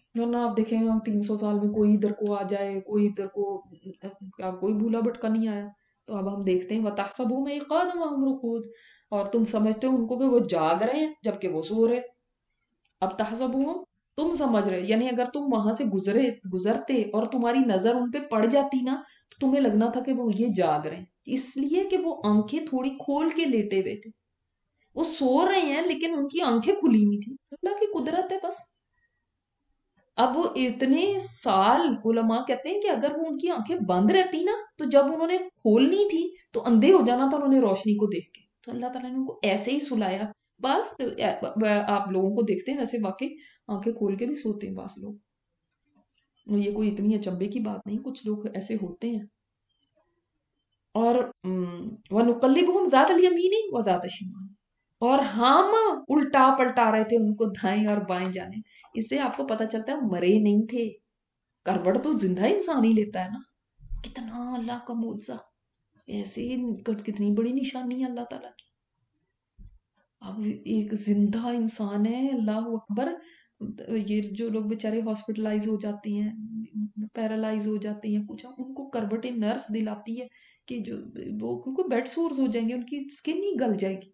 वरना आप देखें हम 300 साल में कोई इधर को आ जाए, कोई इधर को, क्या कोई भूला भटका नहीं आया। तो अब हम देखते हैं वतहसबू में इक़ादम वहुम रुकूद, और तुम समझते हो उनको कि वो जाग रहे हैं जबकि वो सो रहे। अब तहसबू, तुम समझ रहे, यानी अगर तुम वहां से गुजरते और तुम्हारी नजर उन पे पड़ जाती ना, तो तुम्हें लगना था कि वो ये जाग रहे हैं, इसलिए कि वो आंखें थोड़ी खोल के लेटे हुए थे। वो सो रहे हैं लेकिन उनकी आंखें खुली नहीं थी, अल्लाह की कुदरत है बस। अब वो इतने साल, उलमा कहते हैं कि अगर वो उनकी आंखें बंद रहती ना, तो जब उन्होंने खोलनी थी तो अंधे हो जाना था उन्होंने रोशनी को देख के। तो अल्लाह ताला ने उनको ऐसे ही सुलाया। बस आप लोगों को देखते हैं वैसे वाकई आंखें खोल के भी सोते हैं बास लोग। ये कोई इतनी अचंभे की बात नहीं, कुछ लोग ऐसे होते हैं। और वनुकल्लिबुहुम ज़ातल यमीनी व ज़ातल शिमाल, और हम उल्टा पलटा रहे थे उनको दाएं और बाएं जाने। इससे आपको पता चलता है मरे नहीं थे। करवट तो जिंदा इंसान ही लेता है ना। कितना अल्लाह का मुआवजा, ऐसे कितनी बड़ी निशानी है अल्लाह ताला की। अब एक जिंदा इंसान है, अल्लाह अकबर। ये जो लोग बेचारे हॉस्पिटलाइज हो जाते हैं, पैरालाइज हो जाते हैं, कुछ उनको करवटें नर्स दिलाती है कि जो वो उनको बेड सोर्स हो जाएंगे, उनकी स्किन ही गल जाएगी।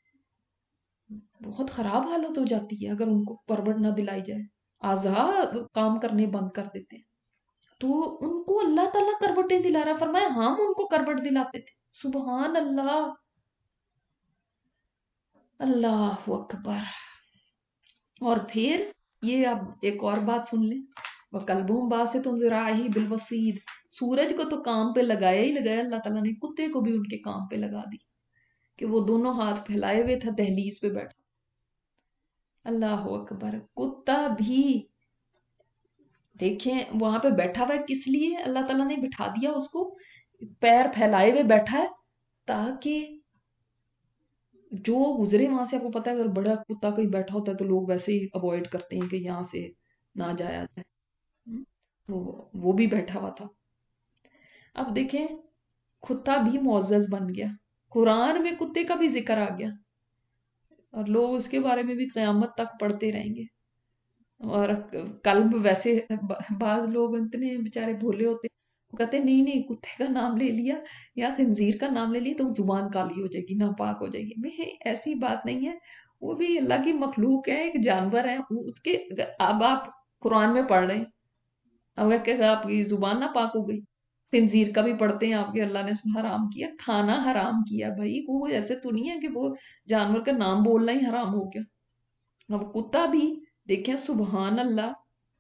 बहुत खराब हालत हो जाती है अगर उनको करवट ना दिलाई जाए। आज़ा काम करने बंद कर देते हैं। तो उनको अल्लाह ताला करवटें दिला रहा है, फरमाया हम उनको करवट दिलाते थे। सुबहान अल्लाह, अल्लाह अकबर। और फिर ये अब एक और बात सुन लें, वकल्बुहुम बासितुन ज़िराइही बिलवसीद, सूरज को तो काम पे लगाया ही लगाया अल्लाह ताला ने, कुत्ते को भी उनके काम पे लगा दी कि वो दोनों हाथ फैलाए हुए था दहलीज पे बैठा। अल्लाह अकबर, कुत्ता भी देखें वहां पे बैठा हुआ है, किस लिए अल्लाह ताला ने बिठा दिया उसको, पैर फैलाए हुए बैठा है, ताकि जो गुजरे वहां से, आपको पता है अगर बड़ा कुत्ता कोई बैठा होता है तो लोग वैसे ही अवॉइड करते हैं कि यहाँ से ना जाया जाए। तो वो भी बैठा हुआ था। अब देखें कुत्ता भी मुअज़्ज़ज़ बन गया, कुरान में कुत्ते का भी जिक्र आ गया, और लोग उसके बारे में भी क़यामत तक पढ़ते रहेंगे। और कल्ब वैसे बाज लोग इतने बेचारे भोले होते हैं, वो कहते हैं नहीं नहीं कुत्ते का नाम ले लिया या खंजीर का नाम ले लिया तो जुबान काली हो जाएगी, नापाक हो जाएगी। मैं ऐसी बात नहीं है, वो भी अल्लाह की मखलूक है, एक जानवर है उसके। अब आप कुरान में पढ़ रहे हैं, अगर क्या आपकी जुबान नापाक हो गई। खंजीर का भी पढ़ते हैं आपके, अल्लाह ने उसमें हराम किया, खाना हराम किया भाई, वो ऐसे तो नहीं है कि वो जानवर का नाम बोलना ही हराम हो गया। अब कुत्ता भी देखें, सुबहान अल्लाह।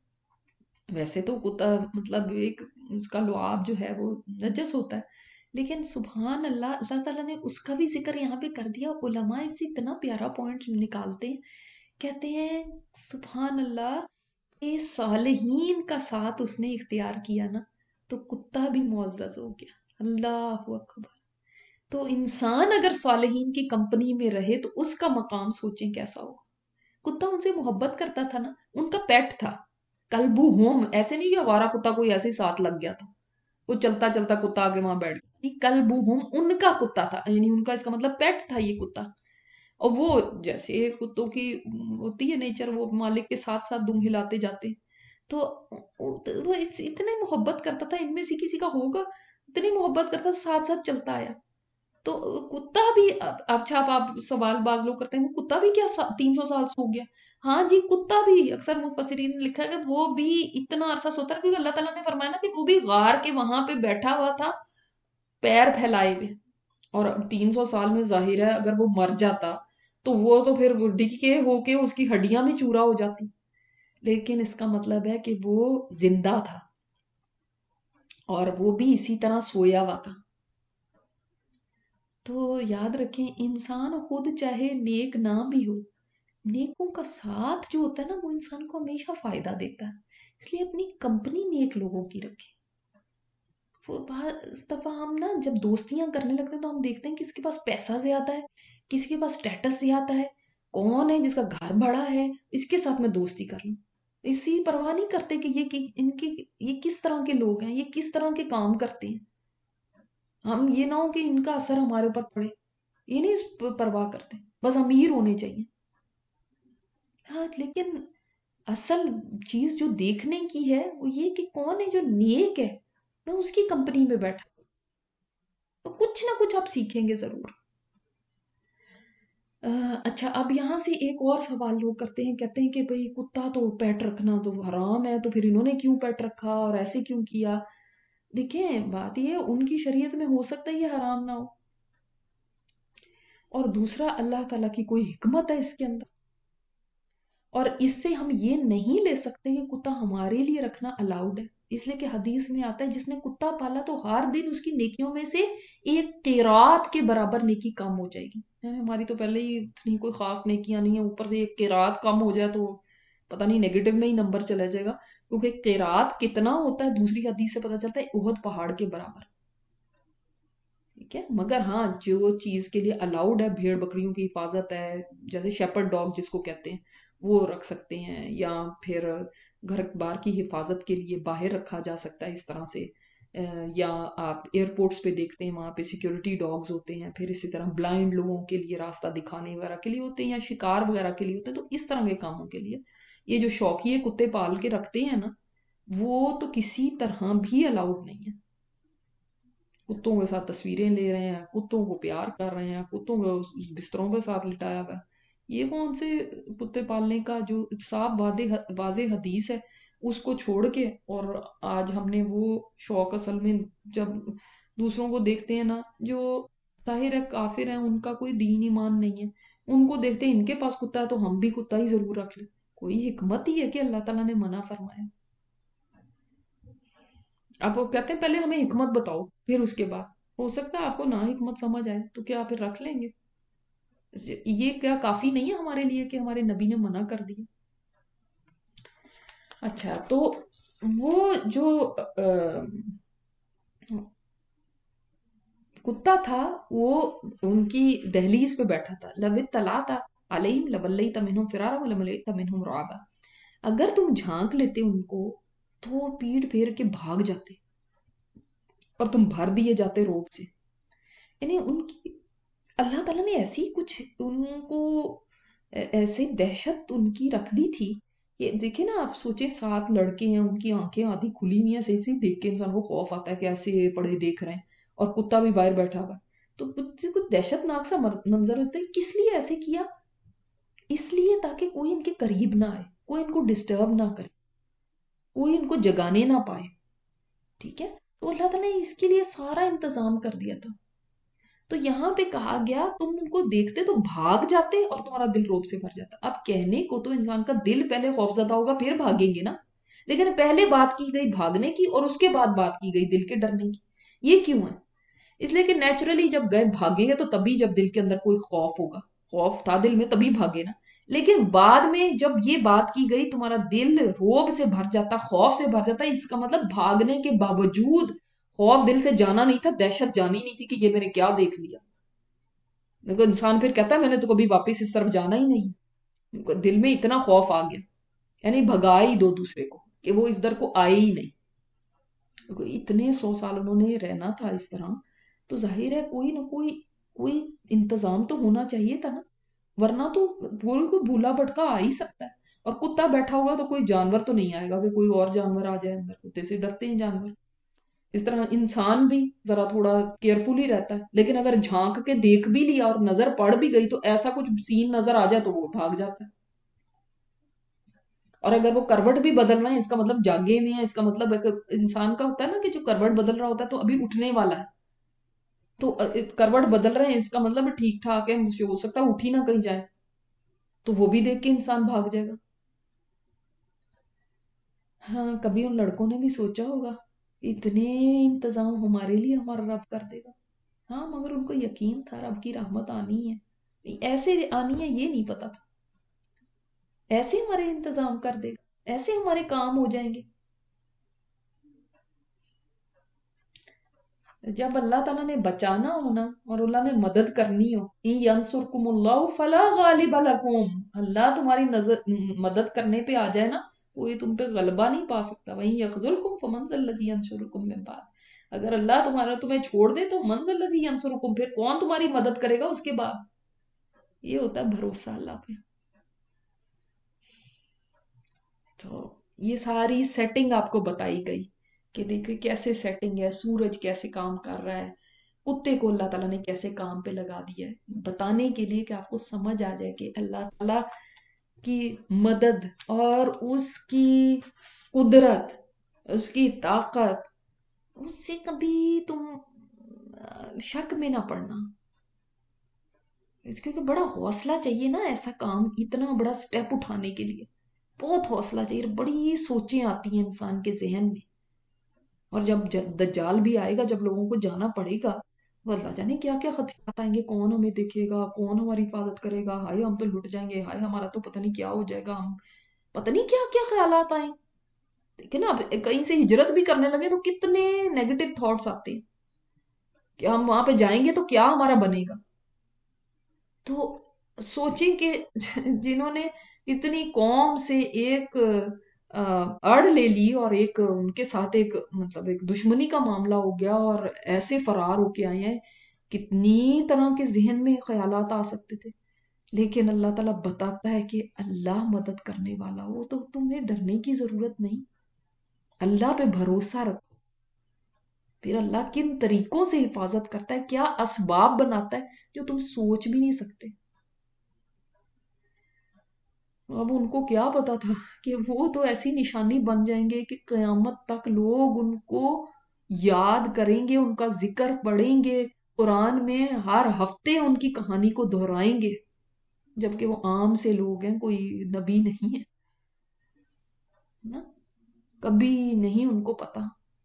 वैसे तो कुत्ता मतलब एक, उसका लुआब जो है वो नजस होता है, लेकिन सुबहान अल्लाह, अल्लाह ताला ने उसका भी जिक्र यहाँ पे कर दिया। उलमा इससे इतना प्यारा पॉइंट निकालते हैं, कहते हैं सुबहान अल्लाह, ये सालिहीन का साथ उसने इख्तियार किया ना, तो कुत्ता भी मुअज़्ज़ज़ हो गया। अल्लाह अकबर। तो इंसान अगर सालिहीन की कंपनी में रहे तो उसका मकाम सोचें कैसा होगा। कुत्ता उनसे मोहब्बत करता था ना, उनका पेट था। कल्बू होम, ऐसे नहीं कि हमारा कुत्ता कोई ऐसे ही साथ लग गया था, वो चलता चलता कुत्ता आके वहां बैठ गया, नहीं, कल्बू होम उनका कुत्ता था, यानी उनका इसका मतलब पेट था ये कुत्ता। और वो जैसे कुत्तों की होती है नेचर, वो मालिक के साथ साथ दुम हिलाते जाते हैं। तो वो इतने मोहब्बत करता था, इनमें से किसी का होगा, इतनी मोहब्बत करता था, साथ साथ चलता आया। तो कुत्ता भी अच्छा, आप सवाल बाज लोग करते हैं कुत्ता भी क्या 300 साल सो गया। हाँ जी, कुत्ता भी, अक्सर मुफस्सिरीन ने लिखा है कि वो भी इतना अरसा सोता है, क्योंकि अल्लाह ताला ने फरमाया ना कि वो भी गार के वहां पे बैठा हुआ था, पैर फैलाए हुए। और 300 साल में जाहिर है अगर वो मर जाता तो वो तो फिर डिके होके उसकी हड्डियां भी चूरा हो जाती, लेकिन इसका मतलब है कि वो जिंदा था, और वो भी इसी तरह सोया हुआ था। तो याद रखें, इंसान खुद चाहे नेक ना भी हो, नेकों का साथ जो होता है ना वो इंसान को हमेशा फायदा देता है। इसलिए अपनी कंपनी नेक लोगों की रखें। वो दफा हम ना जब दोस्तियां करने लगते हैं तो हम देखते हैं किसके पास पैसा ज्यादा है, किसके पास स्टेटस ज्यादा है, कौन है जिसका घर बड़ा है, इसके साथ मैं दोस्ती कर लूं। इसी परवाह नहीं करते कि इनकी ये किस तरह के लोग हैं, ये किस तरह के काम करते हैं। हम ये ना हो कि इनका असर हमारे ऊपर पड़े, ये नहीं परवाह करते, बस अमीर होने चाहिए। हाँ, लेकिन اصل چیز جو دیکھنے کی ہے وہ یہ کہ کون ہے جو نیک ہے، میں اس کی کمپنی میں بیٹھا تو کچھ نہ کچھ آپ سیکھیں گے ضرور۔ اچھا، اب یہاں سے ایک اور سوال لوگ کرتے ہیں، کہتے ہیں کہ بھئی کتا تو پیٹ رکھنا تو حرام ہے، تو پھر انہوں نے کیوں پیٹ رکھا اور ایسے کیوں کیا؟ دیکھیں بات یہ ہے، ان کی شریعت میں ہو سکتا ہے یہ حرام نہ ہو، اور دوسرا اللہ تعالیٰ کی کوئی حکمت ہے اس کے اندر، اور اس سے ہم یہ نہیں لے سکتے کہ کتا ہمارے لیے رکھنا الاؤڈ ہے، اس لیے کہ حدیث میں آتا ہے جس نے کتا پالا تو ہر دن اس کی نیکیوں میں سے ایک قیرات کے برابر نیکی کم ہو جائے گی۔ ہماری تو پہلے ہی اتنی کوئی خاص نیکیاں نہیں ہیں، اوپر سے ایک قیرات کم ہو جائے تو پتہ نہیں نیگیٹو میں ہی نمبر چلا جائے گا، کیونکہ قیرات کتنا ہوتا ہے دوسری حدیث سے پتہ چلتا ہے احد پہاڑ کے برابر، ٹھیک ہے؟ مگر ہاں جو چیز کے لیے الاؤڈ ہے، بھیڑ بکریوں کی حفاظت ہے، جیسے شیپرڈ ڈاگ جس کو کہتے ہیں وہ رکھ سکتے ہیں، یا پھر گھر بار کی حفاظت کے لیے باہر رکھا جا سکتا ہے اس طرح سے، یا آپ ایئرپورٹس پہ دیکھتے ہیں وہاں پہ سیکیورٹی ڈاگز ہوتے ہیں، پھر اسی طرح بلائنڈ لوگوں کے لیے راستہ دکھانے وغیرہ کے لیے ہوتے ہیں، یا شکار وغیرہ کے لیے ہوتے ہیں، تو اس طرح کے کاموں کے لیے یہ جو شوقیے کتے پال کے رکھتے ہیں نا، وہ تو کسی طرح بھی الاؤڈ نہیں ہے۔ کتوں کے ساتھ تصویریں لے رہے ہیں، کتوں کو پیار کر رہے ہیں، کتوں کو بستروں کے ساتھ لٹایا ہوا ہے، یہ کون سے کتے پالنے کا جو صاف واضح حدیث ہے اس کو چھوڑ کے، اور آج ہم نے وہ شوق اصل میں جب دوسروں کو دیکھتے ہیں نا جو ظاہر ہے کافر ہیں، ان کا کوئی دین ایمان نہیں ہے، ان کو دیکھتے ہیں ان کے پاس کتا ہے تو ہم بھی کتا ہی ضرور رکھ لیں، کوئی حکمت ہی ہے کہ اللہ تعالیٰ نے منع فرمایا؟ آپ وہ کہتے ہیں پہلے ہمیں حکمت بتاؤ پھر اس کے بعد، ہو سکتا ہے آپ کو نہ حکمت سمجھ آئے تو کیا پھر رکھ لیں گے؟ یہ کیا کافی نہیں ہے ہمارے لیے کہ ہمارے نبی نے منع کر دیا؟ اچھا، تو وہ جو کتا تھا وہ ان کی دہلیز پہ بیٹھا تھا، لو اطلعت علیہم لولیت منہم فرارا ولولیت منہم رعبا، اگر تم جھانک لیتے ان کو تو وہ پیٹ پھیر کے بھاگ جاتے اور تم بھر دیے جاتے روب سے، یعنی ان کی اللہ تعالیٰ نے ایسی کچھ ان کو ایسے دہشت ان کی رکھ دی تھی کہ دیکھیں نا، آپ سوچیں 7 لڑکے ہیں، ان کی آنکھیں آدھی کھلی ہوئی ہیں، ایسے ہی دیکھ کے انسان کو خوف آتا ہے کہ ایسے پڑے دیکھ رہے ہیں، اور کتا بھی باہر بیٹھا ہوا ہے، تو کچھ دہشت ناک سا منظر ہوتا ہے، کس لیے ایسے کیا؟ اس لیے تاکہ کوئی ان کے قریب نہ آئے، کوئی ان کو ڈسٹرب نہ کرے، کوئی ان کو جگانے نہ پائے، ٹھیک ہے؟ تو اللہ تعالیٰ نے اس کے لیے سارا انتظام کر دیا تھا، تو یہاں پہ کہا گیا تم ان کو دیکھتے تو بھاگ جاتے اور تمہارا دل روب سے بھر جاتا۔ اب کہنے کو تو انسان کا دل پہلے خوفزدہ ہوگا پھر بھاگیں گے نا، لیکن پہلے بات کی گئی بھاگنے کی اور اس کے بعد بات کی گئی دل کے ڈرنے کی، یہ کیوں ہے؟ اس لیے کہ نیچرلی جب گئے بھاگیں گے تو تبھی جب دل کے اندر کوئی خوف ہوگا، خوف تھا دل میں تبھی بھاگے نا، لیکن بعد میں جب یہ بات کی گئی تمہارا دل روب سے بھر جاتا، خوف سے بھر جاتا، اس کا مطلب بھاگنے کے باوجود خوف دل سے جانا نہیں تھا، دہشت جانی نہیں تھی کہ یہ میں نے کیا دیکھ لیا، دیکھو انسان پھر کہتا ہے میں نے تو کبھی واپس اس طرف جانا ہی نہیں، دل میں اتنا خوف آ گیا، یعنی بھگا ہی دو دوسرے کو کہ وہ اس در کو آئے ہی نہیں، اتنے 100 سال انہوں نے رہنا تھا اس طرح، تو ظاہر ہے کوئی نہ کوئی انتظام تو ہونا چاہیے تھا نا، ورنہ تو کوئی بھولا بھٹکا آ ہی سکتا ہے، اور کتا بیٹھا ہوا تو کوئی جانور تو نہیں آئے گا کہ کوئی اور جانور آ جائے اندر، کتے سے ڈرتے ہیں جانور، اس طرح انسان بھی ذرا تھوڑا کیئرفل ہی رہتا ہے، لیکن اگر جھانک کے دیکھ بھی لیا اور نظر پڑ بھی گئی تو ایسا کچھ سین نظر آ جائے تو وہ بھاگ جاتا ہے، اور اگر وہ کروٹ بھی بدل رہے ہیں اس کا مطلب جاگے ہوئے ہیں، اس کا مطلب انسان کا ہوتا ہے نا کہ جو کروٹ بدل رہا ہوتا ہے تو ابھی اٹھنے والا ہے، تو کروٹ بدل رہے ہیں اس کا مطلب ٹھیک ٹھاک ہے، ہو سکتا ہے اٹھ ہی نہ کہیں جائے، تو وہ بھی دیکھ کے انسان بھاگ جائے گا۔ ہاں کبھی ان لڑکوں نے بھی سوچا ہوگا اتنے انتظام ہمارے لیے ہمارا رب کر دے گا؟ ہاں مگر ان کو یقین تھا رب کی رحمت آنی ہے، ایسے آنی ہے یہ نہیں پتا تھا، ایسے ہمارے انتظام کر دے گا، ایسے ہمارے کام ہو جائیں گے۔ جب اللہ تعالیٰ نے بچانا ہونا اور اللہ نے مدد کرنی ہو، ان ینصرکم اللہ فلا غالب لکم، اللہ تمہاری مدد کرنے پہ آ جائے نا، کوئی تم پہ غلبہ نہیں پا سکتا، وہیں یخذلکم فمن ذا الذی ینصرکم من بعد، اگر اللہ تمہیں چھوڑ دے تو من ذا الذی ینصرکم، پھر کون تمہاری مدد کرے گا اس کے بعد؟ یہ ہوتا ہے بھروسہ اللہ پہ۔ تو یہ ساری سیٹنگ آپ کو بتائی گئی کہ دیکھیں کیسے سیٹنگ ہے، سورج کیسے کام کر رہا ہے، کتے کو اللہ تعالیٰ نے کیسے کام پہ لگا دیا ہے، بتانے کے لیے کہ آپ کو سمجھ آ جائے کہ اللہ تعالیٰ کی مدد اور اس کی قدرت، اس کی طاقت، اس سے کبھی تم شک میں نہ پڑنا. کیونکہ بڑا حوصلہ چاہیے نا ایسا کام، اتنا بڑا سٹیپ اٹھانے کے لیے بہت حوصلہ چاہیے، بڑی سوچیں آتی ہیں انسان کے ذہن میں. اور جب دجال بھی آئے گا، جب لوگوں کو جانا پڑے گا، وہ اللہ جانے کیا کیا خطرات آئیں گے، کون ہمیں دیکھے گا، کون ہماری حفاظت کرے گا، ہائے ہم تو لٹ جائیں گے، ہائے ہمارا تو پتہ نہیں کیا ہو جائے گا، ہم پتہ نہیں کیا کیا خیالات آئیں. دیکھیں نا، اب کہیں سے ہجرت بھی کرنے لگے تو کتنے نیگیٹو تھاٹس آتے ہیں کہ ہم وہاں پہ جائیں گے تو کیا ہمارا بنے گا. تو سوچیں کہ جنہوں نے اتنی قوم سے ایک اڑ لے لی اور ایک ان کے ساتھ ایک مطلب ایک دشمنی کا معاملہ ہو گیا اور ایسے فرار ہو کے آئے ہیں، کتنی طرح کے ذہن میں خیالات آ سکتے تھے. لیکن اللہ تعالیٰ بتاتا ہے کہ اللہ مدد کرنے والا ہو تو تمہیں ڈرنے کی ضرورت نہیں، اللہ پہ بھروسہ رکھو. پھر اللہ کن طریقوں سے حفاظت کرتا ہے، کیا اسباب بناتا ہے جو تم سوچ بھی نہیں سکتے. اب ان کو کیا پتا تھا کہ وہ تو ایسی نشانی بن جائیں گے کہ قیامت تک لوگ ان کو یاد کریں گے، ان کا ذکر پڑھیں گے، قرآن میں ہر ہفتے ان کی کہانی کو دہرائیں گے، جبکہ وہ عام سے لوگ ہیں، کوئی نبی نہیں ہے نا، کبھی نہیں ان کو پتا.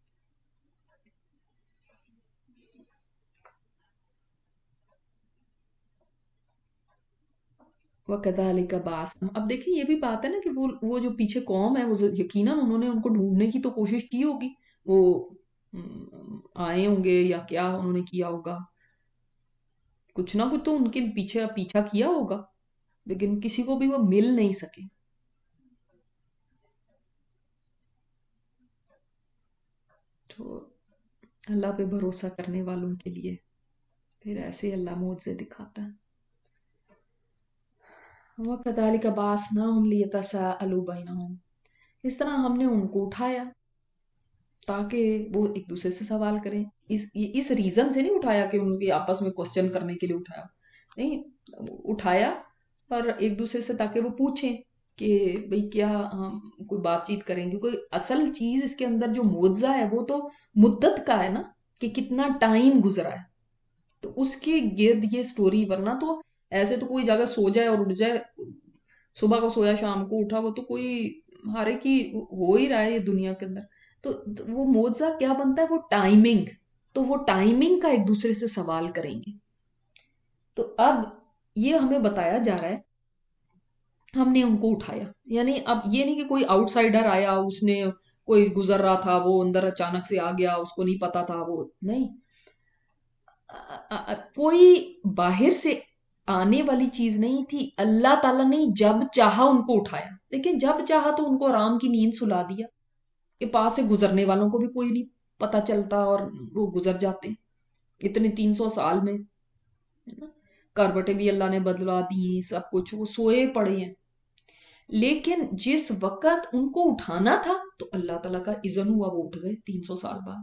وَكَذَلِكَ بَعَثْنَا. اب دیکھیں یہ بھی بات ہے نا کہ وہ جو پیچھے قوم ہے، وہ یقیناً انہوں نے ان کو ڈھونڈنے کی تو کوشش کی ہوگی، وہ آئے ہوں گے یا کیا انہوں نے کیا ہوگا، کچھ نہ کچھ تو ان کے پیچھے پیچھا کیا ہوگا، لیکن کسی کو بھی وہ مل نہیں سکے. تو اللہ پہ بھروسہ کرنے والوں کے لیے پھر ایسے اللہ معجزے دکھاتا ہے. وَكَذَلِكَ بَعَثْنَاهُمْ لِيَتَسَاءَلُوا بَيْنَهُمْ. اس طرح ہم نے ان کو اٹھایا تاکہ وہ ایک دوسرے سے سوال کریں. اس ریزن سے نہیں اٹھایا کہ ان کے آپس میں کوسچن کرنے کے لیے اٹھایا، نہیں، اٹھایا اور ایک دوسرے سے تاکہ وہ پوچھیں کہ بھئی کیا ہم کوئی بات چیت کریں گے. کوئی اصل چیز اس کے اندر جو معجزہ ہے وہ تو مدت کا ہے نا، کہ کتنا ٹائم گزرا ہے، تو اس کے گرد یہ سٹوری. ورنہ تو ایسے تو کوئی جگہ سو جائے اور اٹھ جائے، صبح کو سویا شام کو اٹھا، وہ تو کوئی ہر ایک ہی ہو ہی رہا ہے یہ دنیا کے اندر. تو وہ معجزہ کیا بنتا ہے، وہ ٹائمنگ. تو وہ ٹائمنگ کا ایک دوسرے سے سوال کریں گے. تو اب یہ ہمیں بتایا جا رہا ہے ہم نے ان کو اٹھایا، یعنی اب یہ نہیں کہ کوئی آؤٹ سائڈر آیا، اس نے کوئی گزر رہا تھا وہ اندر اچانک سے آ گیا، اس کو نہیں پتا تھا، وہ نہیں، کوئی باہر سے آنے والی چیز نہیں تھی. اللہ تعالیٰ نے جب چاہا ان کو اٹھایا، لیکن جب چاہا تو ان کو آرام کی نیند سلا دیا کہ پاس سے گزرنے والوں کو بھی کوئی نہیں پتا چلتا اور وہ گزر جاتے اتنے 300 سال میں. کروٹیں بھی اللہ نے بدلا دی، سب کچھ، وہ سوئے پڑے ہیں. لیکن جس وقت ان کو اٹھانا تھا تو اللہ تعالیٰ کا اذن ہوا، وہ اٹھ گئے 300 سال بعد.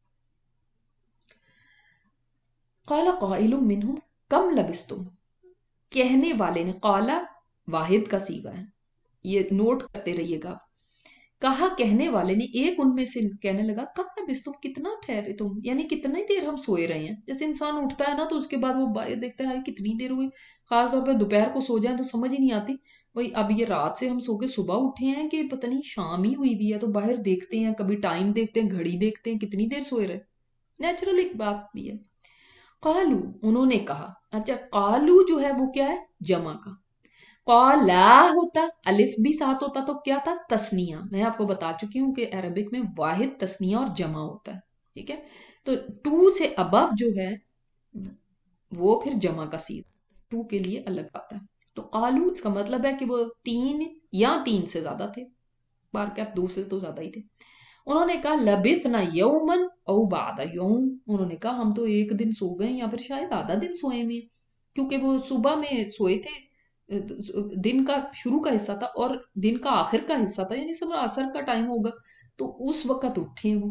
قال قائل منہم کم لبستم. کہنے والے نے، قال واحد کا صیغہ ہے، یہ نوٹ کرتے رہیے گا. کہا کہنے والے نے، ایک ان میں سے کہنے لگا کم لبستم، کتنا ٹھہرے تم، یعنی کتنی دیر ہم سوئے رہے ہیں. جیسے انسان اٹھتا ہے نا تو اس کے بعد وہ دیکھتا ہے کتنی دیر ہوئی. خاص طور پہ دوپہر کو سو جائیں تو سمجھ ہی نہیں آتی، وہی اب یہ رات سے ہم سو کے صبح اٹھے ہیں کہ پتہ نہیں شام ہی ہوئی بھی ہے. تو باہر دیکھتے ہیں، کبھی ٹائم دیکھتے ہیں، گھڑی دیکھتے ہیں، کتنی دیر سوئے رہے. نیچرل ایک بات بھی ہے. قالو، انہوں نے کہا. اچھا، قالو جو ہے وہ کیا ہے، جمع کا. قالا ہوتا، الف بھی ساتھ ہوتا تو کیا تھا، تسنیہ. میں آپ کو بتا چکی ہوں کہ عربک میں واحد، تسنیہ اور جمع ہوتا ہے، ٹھیک ہے. تو ٹو سے ابو جو ہے وہ پھر جمع کا صیغہ، ٹو کے لیے الگ آتا ہے. تو قالو اس کا مطلب ہے کہ وہ 3 یا 3 سے زیادہ تھے، بار کہ 2 سے تو زیادہ ہی تھے. انہوں نے کہا لبثنا یومن او بعد یوم. انہوں نے کہا ہم تو ایک دن سو گئے یا پھر شاید آدھا دن سوئے میں، کیونکہ وہ صبح میں سوئے تھے دن کا شروع کا حصہ تھا اور دن کا آخر کا حصہ تھا، یعنی سب عصر کا ٹائم ہوگا، تو اس وقت اٹھے وہ.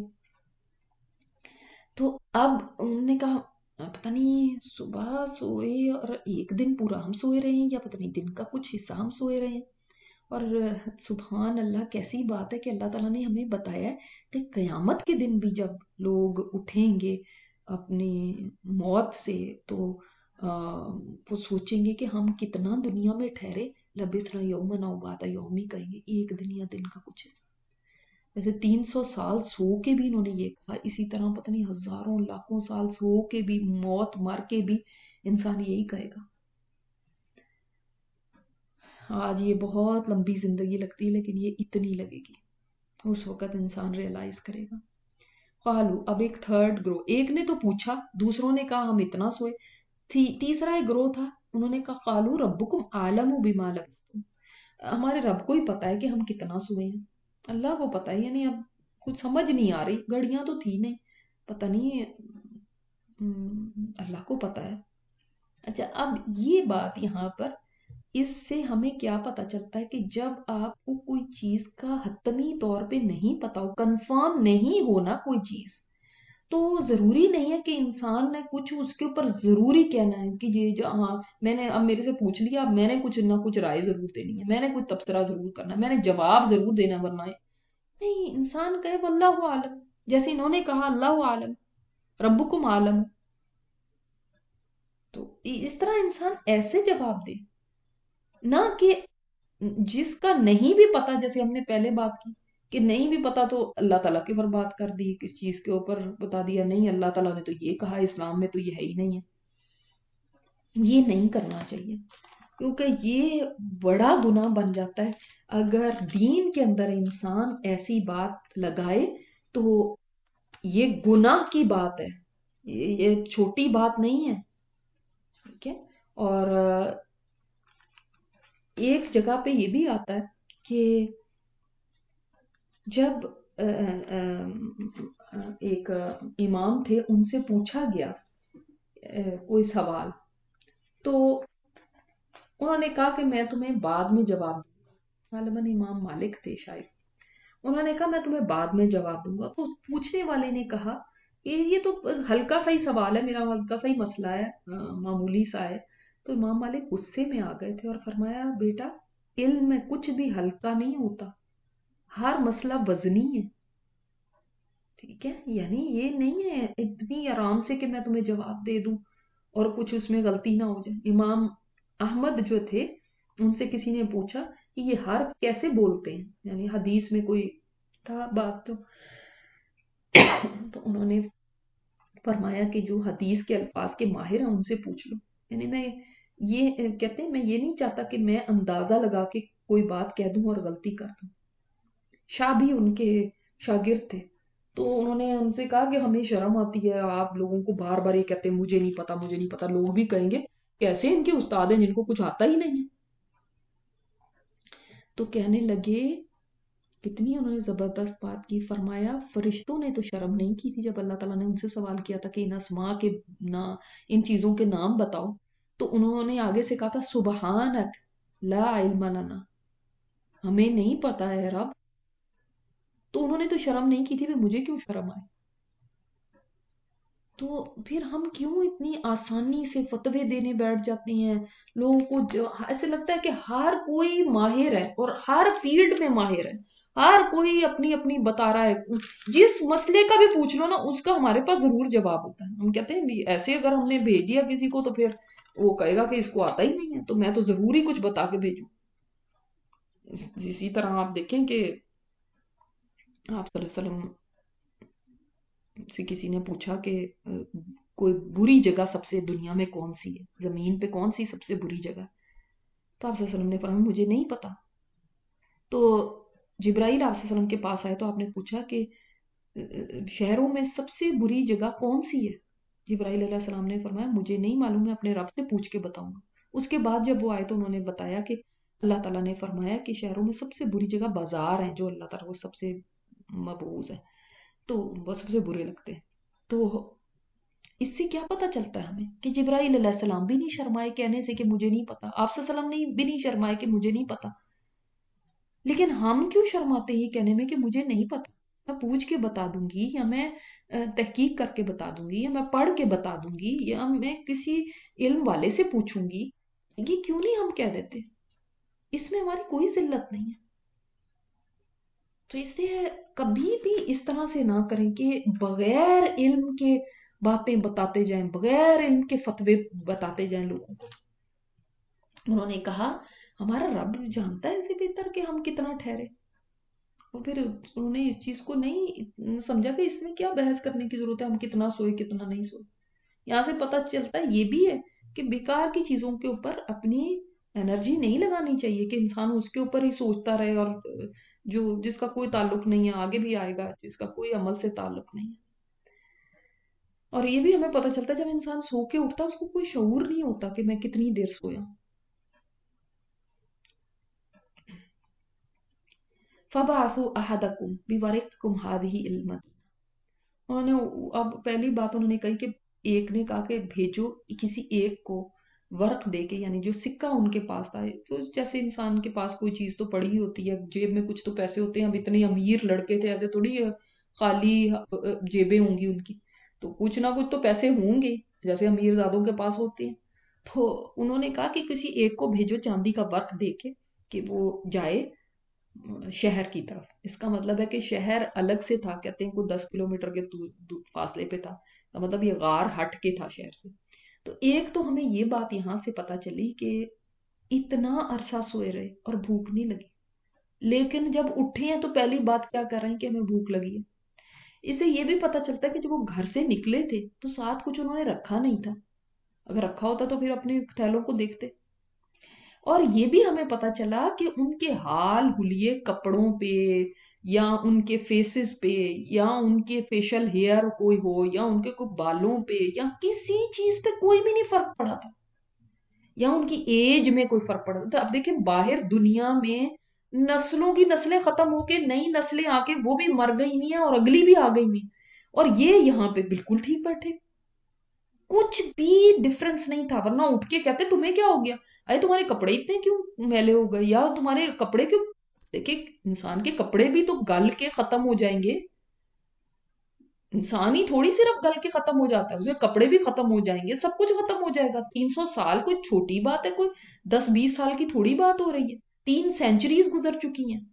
تو اب انہوں نے کہا پتہ نہیں صبح سوئے اور ایک دن پورا ہم سوئے رہے ہیں، یا پتہ نہیں دن کا کچھ حصہ ہم سوئے رہے ہیں. اور سبحان اللہ، کیسی بات ہے کہ اللہ تعالیٰ نے ہمیں بتایا ہے کہ قیامت کے دن بھی جب لوگ اٹھیں گے اپنی موت سے، تو وہ سوچیں گے کہ ہم کتنا دنیا میں ٹھہرے. لبثنا یومن او بعض یوم ہی کہیں گے، ایک دن یا دن کا کچھ حصہ. جیسے 300 سال سو کے بھی انہوں نے یہ کہا، اسی طرح پتہ نہیں ہزاروں لاکھوں سال سو کے بھی، موت مر کے بھی انسان یہی کہے گا. آج یہ بہت لمبی زندگی لگتی ہے لیکن یہ اتنی لگے گی، اس وقت انسان ریئلائز کرے گا. قالو، اب ایک تھرڈ گروہ، ایک نے تو پوچھا، دوسروں نے کہا ہم اتنا سوئے. تیسرا ایک گروہ تھا، انہوں نے کہا قالو ربکم عالم بما لبثتم، ہمارے رب کو ہی پتا ہے کہ ہم کتنا سوئے ہیں، اللہ کو پتا ہے. یعنی اب کچھ سمجھ نہیں آ رہی، گھڑیاں تو تھی نہیں، پتہ نہیں اللہ کو پتا ہے. اچھا، اب یہ بات یہاں پر اس سے ہمیں کیا پتا چلتا ہے کہ جب آپ کو کوئی چیز کا حتمی طور پہ نہیں پتا ہو، کنفرم نہیں ہونا کوئی چیز، تو ضروری نہیں ہے کہ انسان نے کچھ اس کے اوپر ضروری کہنا ہے کہ یہ جو ہاں میں نے اب میرے سے پوچھ لیا، اب میں نے کچھ نہ کچھ رائے ضرور دینی ہے، میں نے کچھ تبصرہ ضرور کرنا ہے، میں نے جواب ضرور دینا، ورنہ نہیں. انسان کہے واللہ عالم، جیسے انہوں نے کہا اللہ عالم ربکم عالم، تو اس طرح انسان ایسے جواب دے، نہ کہ جس کا نہیں بھی پتا، جیسے ہم نے پہلے بات کی کہ نہیں بھی پتا تو اللہ تعالیٰ کے اوپر بات کر دی، کس چیز کے اوپر بتا دیا نہیں اللہ تعالیٰ نے تو یہ کہا، اسلام میں تو یہ ہے ہی نہیں ہے. یہ نہیں کرنا چاہیے، کیونکہ یہ بڑا گناہ بن جاتا ہے اگر دین کے اندر انسان ایسی بات لگائے. تو یہ گناہ کی بات ہے، یہ چھوٹی بات نہیں ہے. ٹھیک ہے. اور ایک جگہ پہ یہ بھی آتا ہے کہ جب ایک امام تھے، ان سے پوچھا گیا کوئی سوال، تو انہوں نے کہا کہ میں تمہیں بعد میں جواب دوں گا. غالباً امام مالک تھے شاید. انہوں نے کہا میں تمہیں بعد میں جواب دوں گا. تو پوچھنے والے نے کہا کہ یہ تو ہلکا سا ہی سوال ہے، میرا ہلکا سا ہی مسئلہ ہے، معمولی سا ہے. تو امام مالک غصے میں آ گئے تھے اور فرمایا بیٹا، علم میں کچھ بھی ہلکا نہیں ہوتا، ہر مسئلہ وزنی ہے. ٹھیک ہے، یعنی یہ نہیں ہے اتنی آرام سے کہ میں تمہیں جواب دے دوں اور کچھ اس میں غلطی نہ ہو جائے. امام احمد جو تھے، ان سے کسی نے پوچھا کہ یہ حرف کیسے بولتے ہیں، یعنی حدیث میں کوئی تھا بات. تو انہوں نے فرمایا کہ جو حدیث کے الفاظ کے ماہر ہیں ان سے پوچھ لو. یعنی میں یہ کہتے ہیں میں یہ نہیں چاہتا کہ میں اندازہ لگا کے کوئی بات کہہ دوں اور غلطی کر دوں. شاہ بھی ان کے شاگرد تھے، تو انہوں نے ان سے کہا کہ ہمیں شرم آتی ہے، آپ لوگوں کو بار بار یہ کہتے ہیں مجھے نہیں پتا مجھے نہیں پتا، لوگ بھی کہیں گے کیسے ان کے استاد ہیں جن کو کچھ آتا ہی نہیں ہے. تو کہنے لگے، کتنی انہوں نے زبردست بات کی. فرمایا فرشتوں نے تو شرم نہیں کی تھی جب اللہ تعالیٰ نے ان سے سوال کیا تھا کہ ان اسماء کے ان چیزوں کے نام بتاؤ، تو انہوں نے آگے سے کہا تھا سبحانک لا علم لنا، ہمیں نہیں پتا ہے رب. تو انہوں نے تو شرم نہیں کی تھی، مجھے کیوں شرم آئے. تو پھر ہم کیوں اتنی آسانی سے فتوے دینے بیٹھ جاتے ہیں لوگوں کو. ایسے لگتا ہے کہ ہر کوئی ماہر ہے اور ہر فیلڈ میں ماہر ہے، ہر کوئی اپنی اپنی بتا رہا ہے. جس مسئلے کا بھی پوچھ لو نا، اس کا ہمارے پاس ضرور جواب ہوتا ہے. ہم کہتے ہیں ایسے اگر ہم نے بھیج دیا کسی کو تو پھر وہ کہے گا کہ اس کو آتا ہی نہیں ہے، تو میں تو ضروری کچھ بتا کے بھیجوں. اسی طرح آپ دیکھیں کہ آپ صلی اللہ علیہ وسلم سے کسی نے پوچھا کہ کوئی بری جگہ سب سے دنیا میں کون سی ہے، زمین پہ کون سی سب سے بری جگہ. تو آپ صلی اللہ علیہ وسلم نے فرمایا مجھے نہیں پتا. تو جبرائیل آپ صلی اللہ علیہ وسلم کے پاس آئے تو آپ نے پوچھا کہ شہروں میں سب سے بری جگہ کون سی ہے. جبرائیل علیہ السلام نے فرمایا مجھے نہیں معلوم، میں اپنے رب سے پوچھ کے بتاؤں گا. اس کے بعد جب وہ آئے تو انہوں نے بتایا کہ اللہ تعالیٰ نے فرمایا کہ شہروں میں سب سے بری جگہ بازار ہیں، جو اللہ تعالیٰ کو سب سے مبغوض ہے، تو وہ سب سے برے لگتے ہیں. تو اس سے کیا پتا چلتا ہے ہمیں کہ جبرائیل علیہ السلام بھی نہیں شرمائے کہنے سے کہ مجھے نہیں پتا، آپ صلی اللہ علیہ وسلم نے بھی نہیں شرمائے کہ مجھے نہیں پتا، لیکن ہم کیوں شرماتے ہیں یہ کہنے میں کہ مجھے نہیں پتا، میں پوچھ کے بتا دوں گی، یا میں تحقیق کر کے بتا دوں گی، یا میں پڑھ کے بتا دوں گی، یا میں کسی علم والے سے پوچھوں گی، یہ کیوں نہیں ہم کہہ دیتے؟ اس میں ہماری کوئی ذلت نہیں ہے۔ تو اس سے کبھی بھی اس طرح سے نہ کریں کہ بغیر علم کے باتیں بتاتے جائیں، بغیر علم کے فتوے بتاتے جائیں لوگوں کو۔ انہوں نے کہا ہمارا رب جانتا ہے اسے بہتر کہ ہم کتنا ٹھہرے، اور پھر انہوں نے اس چیز کو نہیں سمجھا کہ اس میں کیا بحث کرنے کی ضرورت ہے، ہم کتنا سوئے کتنا نہیں سوئے۔ یہاں سے پتہ چلتا ہے یہ بھی ہے کہ بیکار کی چیزوں کے اوپر اپنی انرجی نہیں لگانی چاہیے کہ انسان اس کے اوپر ہی سوچتا رہے، اور جو جس کا کوئی تعلق نہیں ہے آگے بھی آئے گا، جس کا کوئی عمل سے تعلق نہیں ہے۔ اور یہ بھی ہمیں پتہ چلتا ہے جب انسان سو کے اٹھتا اس کو کوئی شعور نہیں ہوتا کہ میں کتنی دیر سویا۔ فَبَعَثُوا أَحَدَكُمْ بِوَرِقِكُمْ هَٰذِهِ إِلَى الْمَدِينَةِ، انہوں نے اب پہلی بات انہوں نے کہی کہ ایک نے کہا کہ بھیجو کسی ایک کو ورق دے کے، یعنی جو سکہ ان کے پاس تھا، تو جیسے انسان کے پاس کوئی چیز تو پڑی ہی ہوتی ہے، جیب میں کچھ تو پیسے ہوتے ہیں، اب اتنے امیر لڑکے تھے، ایسے تھوڑی خالی جیبیں ہوں گی ان کی، تو کچھ نہ کچھ تو پیسے ہوں گے جیسے امیر زادوں کے پاس ہوتے ہیں۔ تو انہوں نے کہا کہ کسی ایک کو بھیجو چاندی کا ورق دے کے کہ وہ جائے شہر کی طرف۔ اس کا مطلب ہے کہ شہر الگ سے تھا، کہتے ہیں کوئی 10 کلومیٹر کے فاصلے پہ تھا، مطلب یہ غار ہٹ کے تھا شہر سے۔ تو ایک تو ہمیں یہ بات یہاں سے پتا چلی کہ اتنا عرصہ سوئے رہے اور بھوک نہیں لگی، لیکن جب اٹھے ہیں تو پہلی بات کیا کر رہے ہیں کہ ہمیں بھوک لگی ہے۔ اس سے یہ بھی پتا چلتا ہے کہ جب وہ گھر سے نکلے تھے تو ساتھ کچھ انہوں نے رکھا نہیں تھا، اگر رکھا ہوتا تو پھر اپنے تھیلوں کو دیکھتے۔ اور یہ بھی ہمیں پتا چلا کہ ان کے حال حلیے کپڑوں پہ، یا ان کے فیسز پہ، یا ان کے فیشل ہیئر کوئی ہو، یا ان کے کوئی بالوں پہ، یا کسی چیز پہ کوئی بھی نہیں فرق پڑا تھا، یا ان کی ایج میں کوئی فرق پڑا تھا۔ اب دیکھیں باہر دنیا میں نسلوں کی نسلیں ختم ہو کے نئی نسلیں آ کے وہ بھی مر گئی ہوئی ہیں اور اگلی بھی آ گئی ہوئی، اور یہ یہاں پہ بالکل ٹھیک بیٹھے، کچھ بھی ڈفرنس نہیں تھا، ورنہ اٹھ کے کہتے تمہیں کیا ہو گیا، ارے تمہارے کپڑے اتنے کیوں میلے ہو گئے، یا تمہارے کپڑے کیوں، دیکھیں انسان کے کپڑے بھی تو گل کے ختم ہو جائیں گے، انسان ہی تھوڑی صرف گل کے ختم ہو جاتا ہے، اس کے کپڑے بھی ختم ہو جائیں گے، سب کچھ ختم ہو جائے گا۔ 300 سال کوئی چھوٹی بات ہے، کوئی 10-20 سال کی تھوڑی بات ہو رہی ہے، 3 سینچریز گزر چکی ہیں۔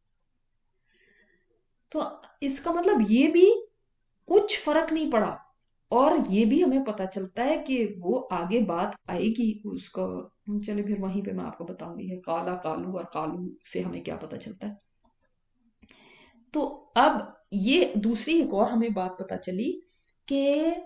تو اس کا مطلب یہ بھی کچھ فرق نہیں پڑا، اور یہ بھی ہمیں پتا چلتا ہے کہ وہ آگے بات آئے گی اس کو، چلے پھر وہیں پہ میں آپ کو بتاؤں گی ہے کالا کالو، اور کالو سے ہمیں کیا پتا چلتا ہے۔ تو اب یہ دوسری ایک اور ہمیں بات پتا چلی کہ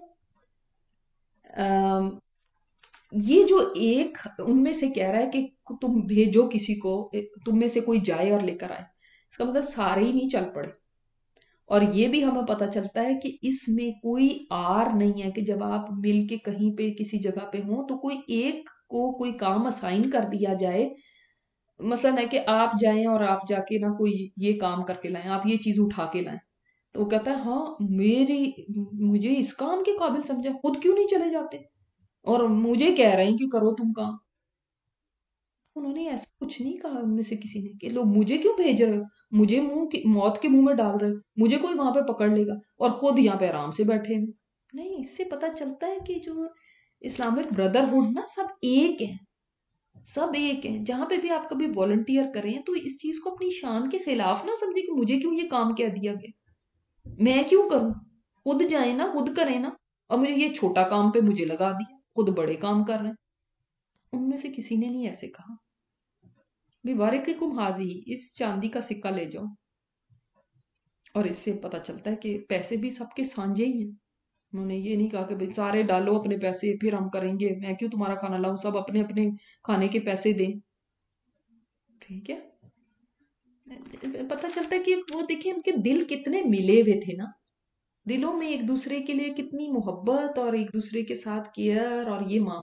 یہ جو ایک ان میں سے کہہ رہا ہے کہ تم بھیجو کسی کو، تم میں سے کوئی جائے اور لے کر آئے، اس کا مطلب سارے ہی نہیں چل پڑے۔ اور یہ بھی ہمیں پتا چلتا ہے کہ اس میں کوئی آر نہیں ہے کہ جب آپ مل کے کہیں پہ کسی جگہ پہ ہوں تو کوئی ایک کو کوئی کام اسائن کر دیا جائے، مثلا ہے کہ آپ جائیں اور آپ جا کے نا کوئی یہ کام کر کے لائیں، آپ یہ چیز اٹھا کے لائیں، تو وہ کہتا ہے ہاں مجھے اس کام کے قابل سمجھا، خود کیوں نہیں چلے جاتے، اور مجھے کہہ رہے ہیں کہ کرو تم کام۔ انہوں نے ایسا کچھ نہیں کہا ان میں سے کسی نے کہ لوگ مجھے کیوں بھیج رہے ہو، مجھے موت کے منہ میں ڈال رہے ہو، مجھے کوئی وہاں پہ پکڑ لے گا، اور خود یہاں پہ آرام سے بیٹھے ہیں۔ نہیں، اس سے پتا چلتا ہے کہ جو اسلامک بردرہڈ نا سب ایک ہیں، سب ایک ہیں۔ جہاں پہ بھی آپ کبھی والنٹیئر کریں تو اس چیز کو اپنی شان کے خلاف نہ سمجھے کہ مجھے کیوں یہ کام کہہ دیا گیا، میں کیوں کروں، خود جائیں نا، خود کریں نا، اور مجھے یہ چھوٹا کام پہ مجھے لگا دیا، خود بڑے کام کر رہے ہیں۔ ان میں سے کسی نے نہیں ایسے کہا، بِوَرِقِكُمْ هَٰذِهِ، اس چاندی کا سکہ لے جاؤ۔ اور اس سے پتا چلتا ہے کہ پیسے بھی سب کے سانجے ہی ہیں، انہوں نے یہ نہیں کہا کہ بھئی سارے ڈالو اپنے پیسے پھر ہم کریں گے، میں کیوں تمہارا کھانا لاؤں، سب اپنے اپنے کھانے کے پیسے دیں، ٹھیک ہے۔ پتا چلتا ہے کہ وہ دیکھیں ان کے دل کتنے ملے ہوئے تھے نا، دلوں میں ایک دوسرے کے لیے کتنی محبت اور ایک دوسرے کے ساتھ کیئر اور یہ معاملہ۔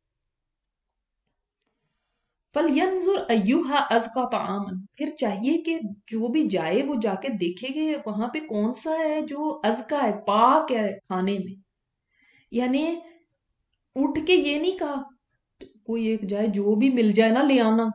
فَلْيَنْظُرْ أَيُّهَا أَزْكَىٰ طَعَامًا، پھر چاہیے کہ جو بھی جائے وہ جا کے دیکھے کہ وہاں پہ کون سا ہے جو ازکا ہے، پاک ہے کھانے میں، यानी उठ के ये नहीं कहा कोई एक जाए जो भी मिल जाए ना ले आना,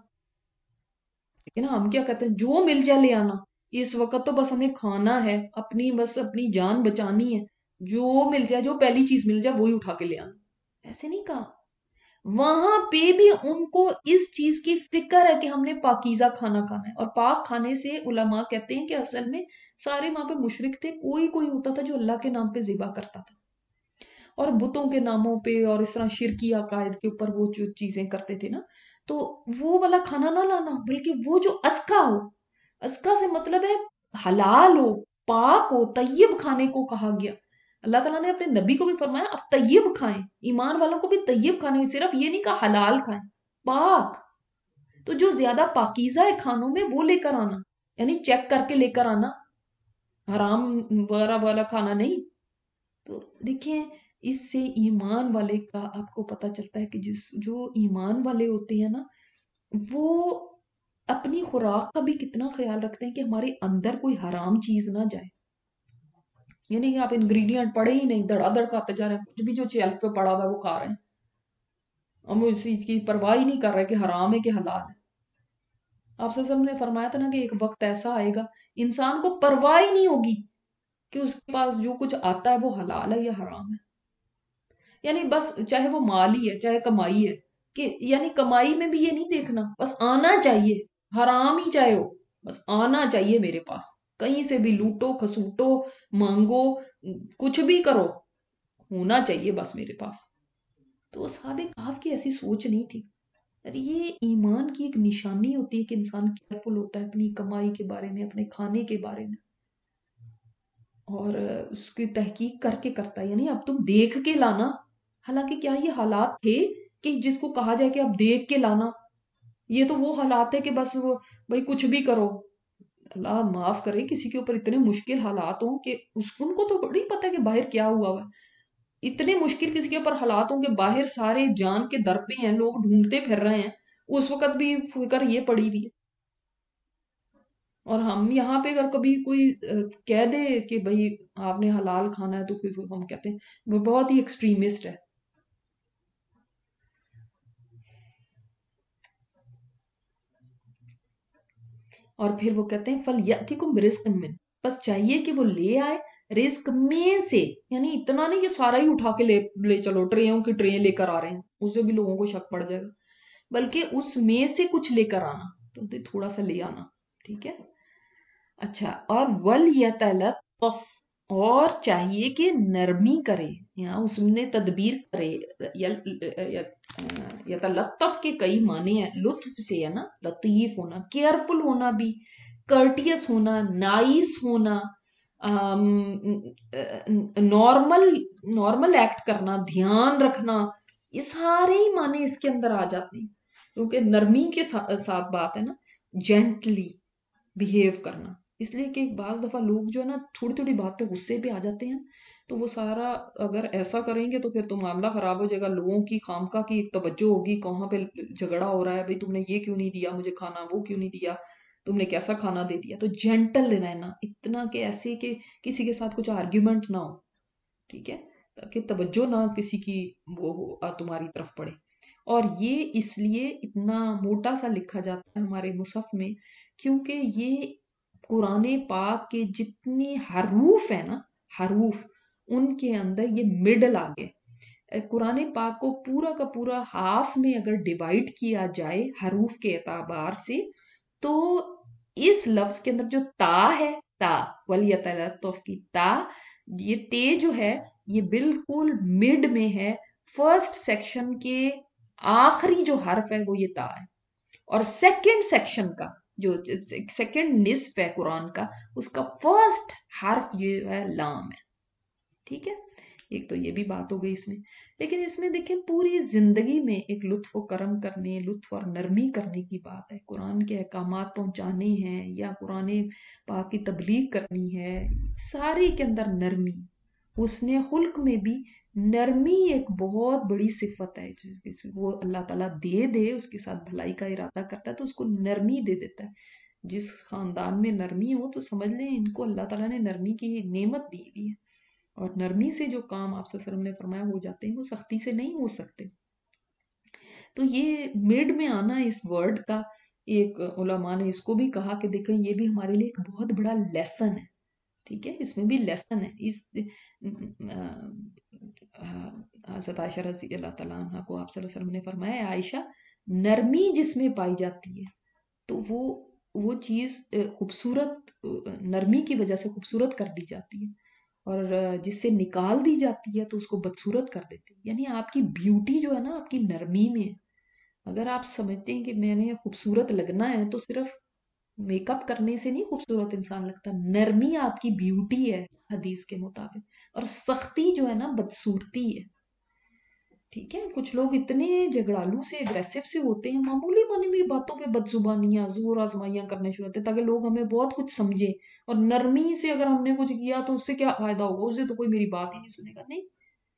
लेकिन हम क्या कहते हैं जो मिल जाए ले आना। इस वक्त तो बस हमें खाना है, अपनी बस अपनी जान बचानी है, जो मिल जाए जो पहली चीज मिल जाए वही उठा के ले आना, ऐसे नहीं कहा। वहां पे भी उनको इस चीज की फिक्र है कि हमने पाकीज़ा खाना खाना है। और पाक खाने से उलमा कहते हैं कि असल में सारे वहां पे मुशरिक थे, कोई कोई होता था जो अल्लाह के नाम पे ज़िबा करता था और बुतों के नामों पे और इस तरह शिरकी अकायद के ऊपर वो जो चीजें करते थे ना, तो वो वाला खाना ना लाना, बल्कि वो जो अज़का हो, अज़का से मतलब है हलाल हो, पाक हो, तय्यब खाने को कहा गया। अल्लाह ताला ने अपने नबी को भी फरमाया आप तय्यब खाएं, ईमान वालों को भी तय्यब खाने, सिर्फ ये नहीं कहा हलाल खाएं, पाक। तो जो ज्यादा पाकीज़ा है खानों में वो लेकर आना, यानी चेक करके लेकर आना, हराम वगैरह वाला खाना नहीं। तो देखिए इससे ईमान वाले का आपको पता चलता है कि जिस जो ईमान वाले होते हैं ना, वो अपनी खुराक का भी कितना ख्याल रखते हैं कि हमारे अंदर कोई हराम चीज ना जाए। यानी कि आप इंग्रेडिएंट पड़े ही नहीं, धड़ाधड़ खाते जा रहे हैं, कुछ भी जो शेल्फ पे पड़ा हुआ है वो खा रहे हैं, हम उस चीज की परवाह ही नहीं कर रहे कि हराम है कि हलाल है। आपसे सबने फरमाया था ना कि एक वक्त ऐसा आएगा इंसान को परवाह ही नहीं होगी कि उसके पास जो कुछ आता है वो हलाल है या हराम है। यानी बस चाहे वो माल ही है चाहे कमाई है, कि यानी कमाई में भी ये नहीं देखना, बस आना चाहिए, हराम ही चाहे हो, बस आना चाहिए मेरे पास, कहीं से भी लूटो खसूटो मांगो, कुछ भी करो, होना चाहिए बस मेरे पास। तो साहब काफ की ऐसी सोच नहीं थी। अरे ये ईमान की एक निशानी होती है कि इंसान केयरफुल होता है अपनी कमाई के बारे में, अपने खाने के बारे में, और उसकी तहकीक करके करता है। यानी अब तुम देख के लाना, हालांकि क्या ये हालात थे कि जिसको कहा जाए कि अब देख के लाना, ये तो वो हालात है कि बस वो भाई कुछ भी करो। अल्लाह माफ करे किसी के ऊपर इतने मुश्किल हालात हों कि उनको तो बड़ी पता है कि बाहर क्या हुआ हुआ है, इतने मुश्किल किसी के ऊपर हालात हों कि बाहर सारे जान के दर पे हैं, लोग ढूंढते फिर रहे हैं, उस वक्त भी फिक्र ये पड़ी हुई है। और हम यहाँ पे अगर कभी कोई कह दे कि भाई आपने हलाल खाना है तो फिर हम कहते हैं वो बहुत ही एक्सट्रीमिस्ट है। और फिर वो कहते हैं फल यअतिकुम रिस्क मिन, बस चाहिए कि वो ले आए रिस्क में से, यानी इतना नहीं कि सारा ही उठा के ले चलो, ट्रेयों की ट्रे लेकर आ रहे हैं, उससे भी लोगों को शक पड़ जाएगा, बल्कि उसमें से कुछ लेकर आना, तो थोड़ा सा ले आना, ठीक है। अच्छा, और वल यतलत्तफ, और चाहिए कि नरमी करे, यहाँ उसने तदबीर करे। यतलत्तफ के कई माने हैं, लुत्फ से है ना, लतीफ होना, केयरफुल होना भी, कर्टियस होना, नाइस होना, नॉर्मल नॉर्मल एक्ट करना, ध्यान रखना, ये सारे ही माने इसके अंदर आ जाते हैं, क्योंकि नरमी के साथ बात है ना, जेंटली बिहेव करना। इसलिए कि बाज दफा लोग जो है ना थोड़ी थोड़ी बात पे गुस्से पे आ जाते हैं, तो वो सारा अगर ऐसा करेंगे तो फिर तो मामला खराब हो जाएगा, लोगों की खामखा की एक तवज्जो होगी कहाँ पे झगड़ा हो रहा है, भाई तुमने ये क्यों नहीं दिया मुझे खाना, वो क्यों नहीं दिया, तुमने कैसा खाना दे दिया। तो जेंटल रहना, इतना कि ऐसे कि किसी के साथ कुछ आर्ग्यूमेंट ना हो, ठीक है, ताकि तवज्जो ना किसी की वो हो तुम्हारी तरफ पड़े। और ये इसलिए इतना मोटा सा लिखा जाता है हमारे मुसहफ में, क्योंकि ये कुरान पाक के जितने हरूफ है ना, हरूफ, उनके अंदर ये मिडल आ गए। कुरान पाक को पूरा का पूरा हाफ में अगर डिवाइड किया जाए हरूफ के एतबार से, तो इस लफ्ज के अंदर जो ता है, ता वलियतलत्तुफ की ता, ये ते जो है ये बिल्कुल मिड में है, फर्स्ट सेक्शन के आखिरी जो हर्फ है वो ये ता है। और सेकंड सेक्शन का जो सेकंड निस्फ है कुरान का, उसका फर्स्ट हर्फ ये है लाम है, ठीक है। एक तो ये भी बात हो गई इसमें, लेकिन इसमें देखें पूरी जिंदगी में एक लुत्फ व करम करने, लुत्फ और नरमी करने की बात है, कुरान के अहकामात पहुंचाने हैं या कुरान पाक की तबलीग करनी है, सारे के अंदर नरमी। उसने खुल्क में भी नरमी एक बहुत बड़ी सिफत है, वो अल्लाह ताला दे उसके साथ भलाई का इरादा करता है तो उसको नरमी दे देता है। जिस खानदान में नरमी हो तो समझ लें इनको अल्लाह ताला ने नरमी की नेमत दी हुई है। اور نرمی سے جو کام آپ صلی اللہ علیہ وسلم نے فرمایا ہو جاتے ہیں، وہ سختی سے نہیں ہو سکتے. تو یہ مڈ میں آنا اس ورڈ کا، ایک علماء نے اس کو بھی کہا کہ دیکھیں یہ بھی ہمارے لیے ایک بہت بڑا لیسن ہے. ٹھیک ہے، اس میں بھی لیسن ہے. حضرت عائشہ رضی اللہ تعالیٰ عنہ کو آپ صلی اللہ علیہ وسلم نے فرمایا، عائشہ نرمی جس میں پائی جاتی ہے تو وہ چیز خوبصورت، نرمی کی وجہ سے خوبصورت کر دی جاتی ہے، اور جس سے نکال دی جاتی ہے تو اس کو بدصورت کر دیتی ہے. یعنی آپ کی بیوٹی جو ہے نا آپ کی نرمی میں ہے. اگر آپ سمجھتے ہیں کہ میں نے خوبصورت لگنا ہے تو صرف میک اپ کرنے سے نہیں خوبصورت انسان لگتا. نرمی آپ کی بیوٹی ہے حدیث کے مطابق، اور سختی جو ہے نا بدصورتی ہے. ٹھیک ہے، کچھ لوگ اتنے جھگڑالو سے اگریسو سے ہوتے ہیں، معمولی معمولی باتوں پہ بد زبانیاں زور آزمائیاں کرنے شروع ہوتے ہیں تاکہ لوگ ہمیں بہت کچھ سمجھیں. اور نرمی سے اگر ہم نے کچھ کیا تو اس سے کیا فائدہ ہوگا، اسے تو کوئی میری بات ہی نہیں سنے گا. نہیں.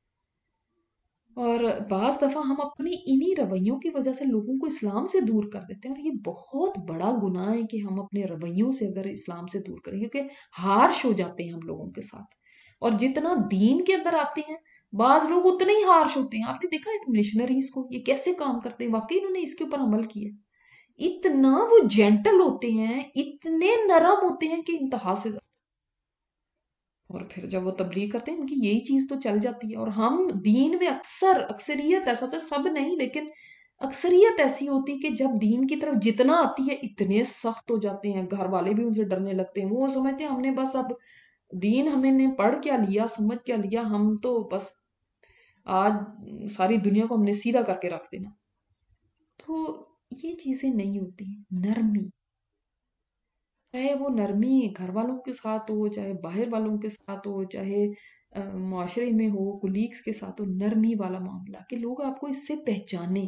اور بعض دفعہ ہم اپنی انہی رویوں کی وجہ سے لوگوں کو اسلام سے دور کر دیتے ہیں، اور یہ بہت بڑا گناہ ہے کہ ہم اپنے رویوں سے اگر اسلام سے دور کریں، کیونکہ ہارش ہو جاتے ہیں ہم لوگوں کے ساتھ. اور جتنا دین کے اندر آتے ہیں بعض لوگ اتنے ہی ہارش ہوتے ہیں. آپ نے دیکھا ہے مشنریز کو یہ کیسے کام کرتے ہیں، واقعی انہوں نے اس کے اوپر عمل کیا. اتنا وہ جینٹل ہوتے ہیں، اتنے نرم ہوتے ہیں کہ انتہا سے زیادہ. اور پھر جب وہ تبلیغ کرتے ہیں ان کی یہی چیز تو چل جاتی ہے. اور ہم دین میں اکثریت ایسا ہوتا ہے، سب نہیں لیکن اکثریت ایسی ہوتی کہ جب دین کی طرف جتنا آتی ہے اتنے سخت ہو جاتے ہیں، گھر والے بھی ان سے ڈرنے لگتے ہیں. وہ سمجھتے ہیں ہم نے بس اب دین ہمیں نے پڑھ کیا لیا، سمجھ کیا لیا، ہم تو بس آج ساری دنیا کو ہم نے سیدھا کر کے رکھ دینا. تو یہ چیزیں نہیں ہوتی. نرمی، چاہے وہ نرمی گھر والوں کے ساتھ ہو، چاہے باہر والوں کے ساتھ ہو، چاہے معاشرے میں ہو، کولیگز کے ساتھ ہو، نرمی والا معاملہ کہ لوگ آپ کو اس سے پہچانیں.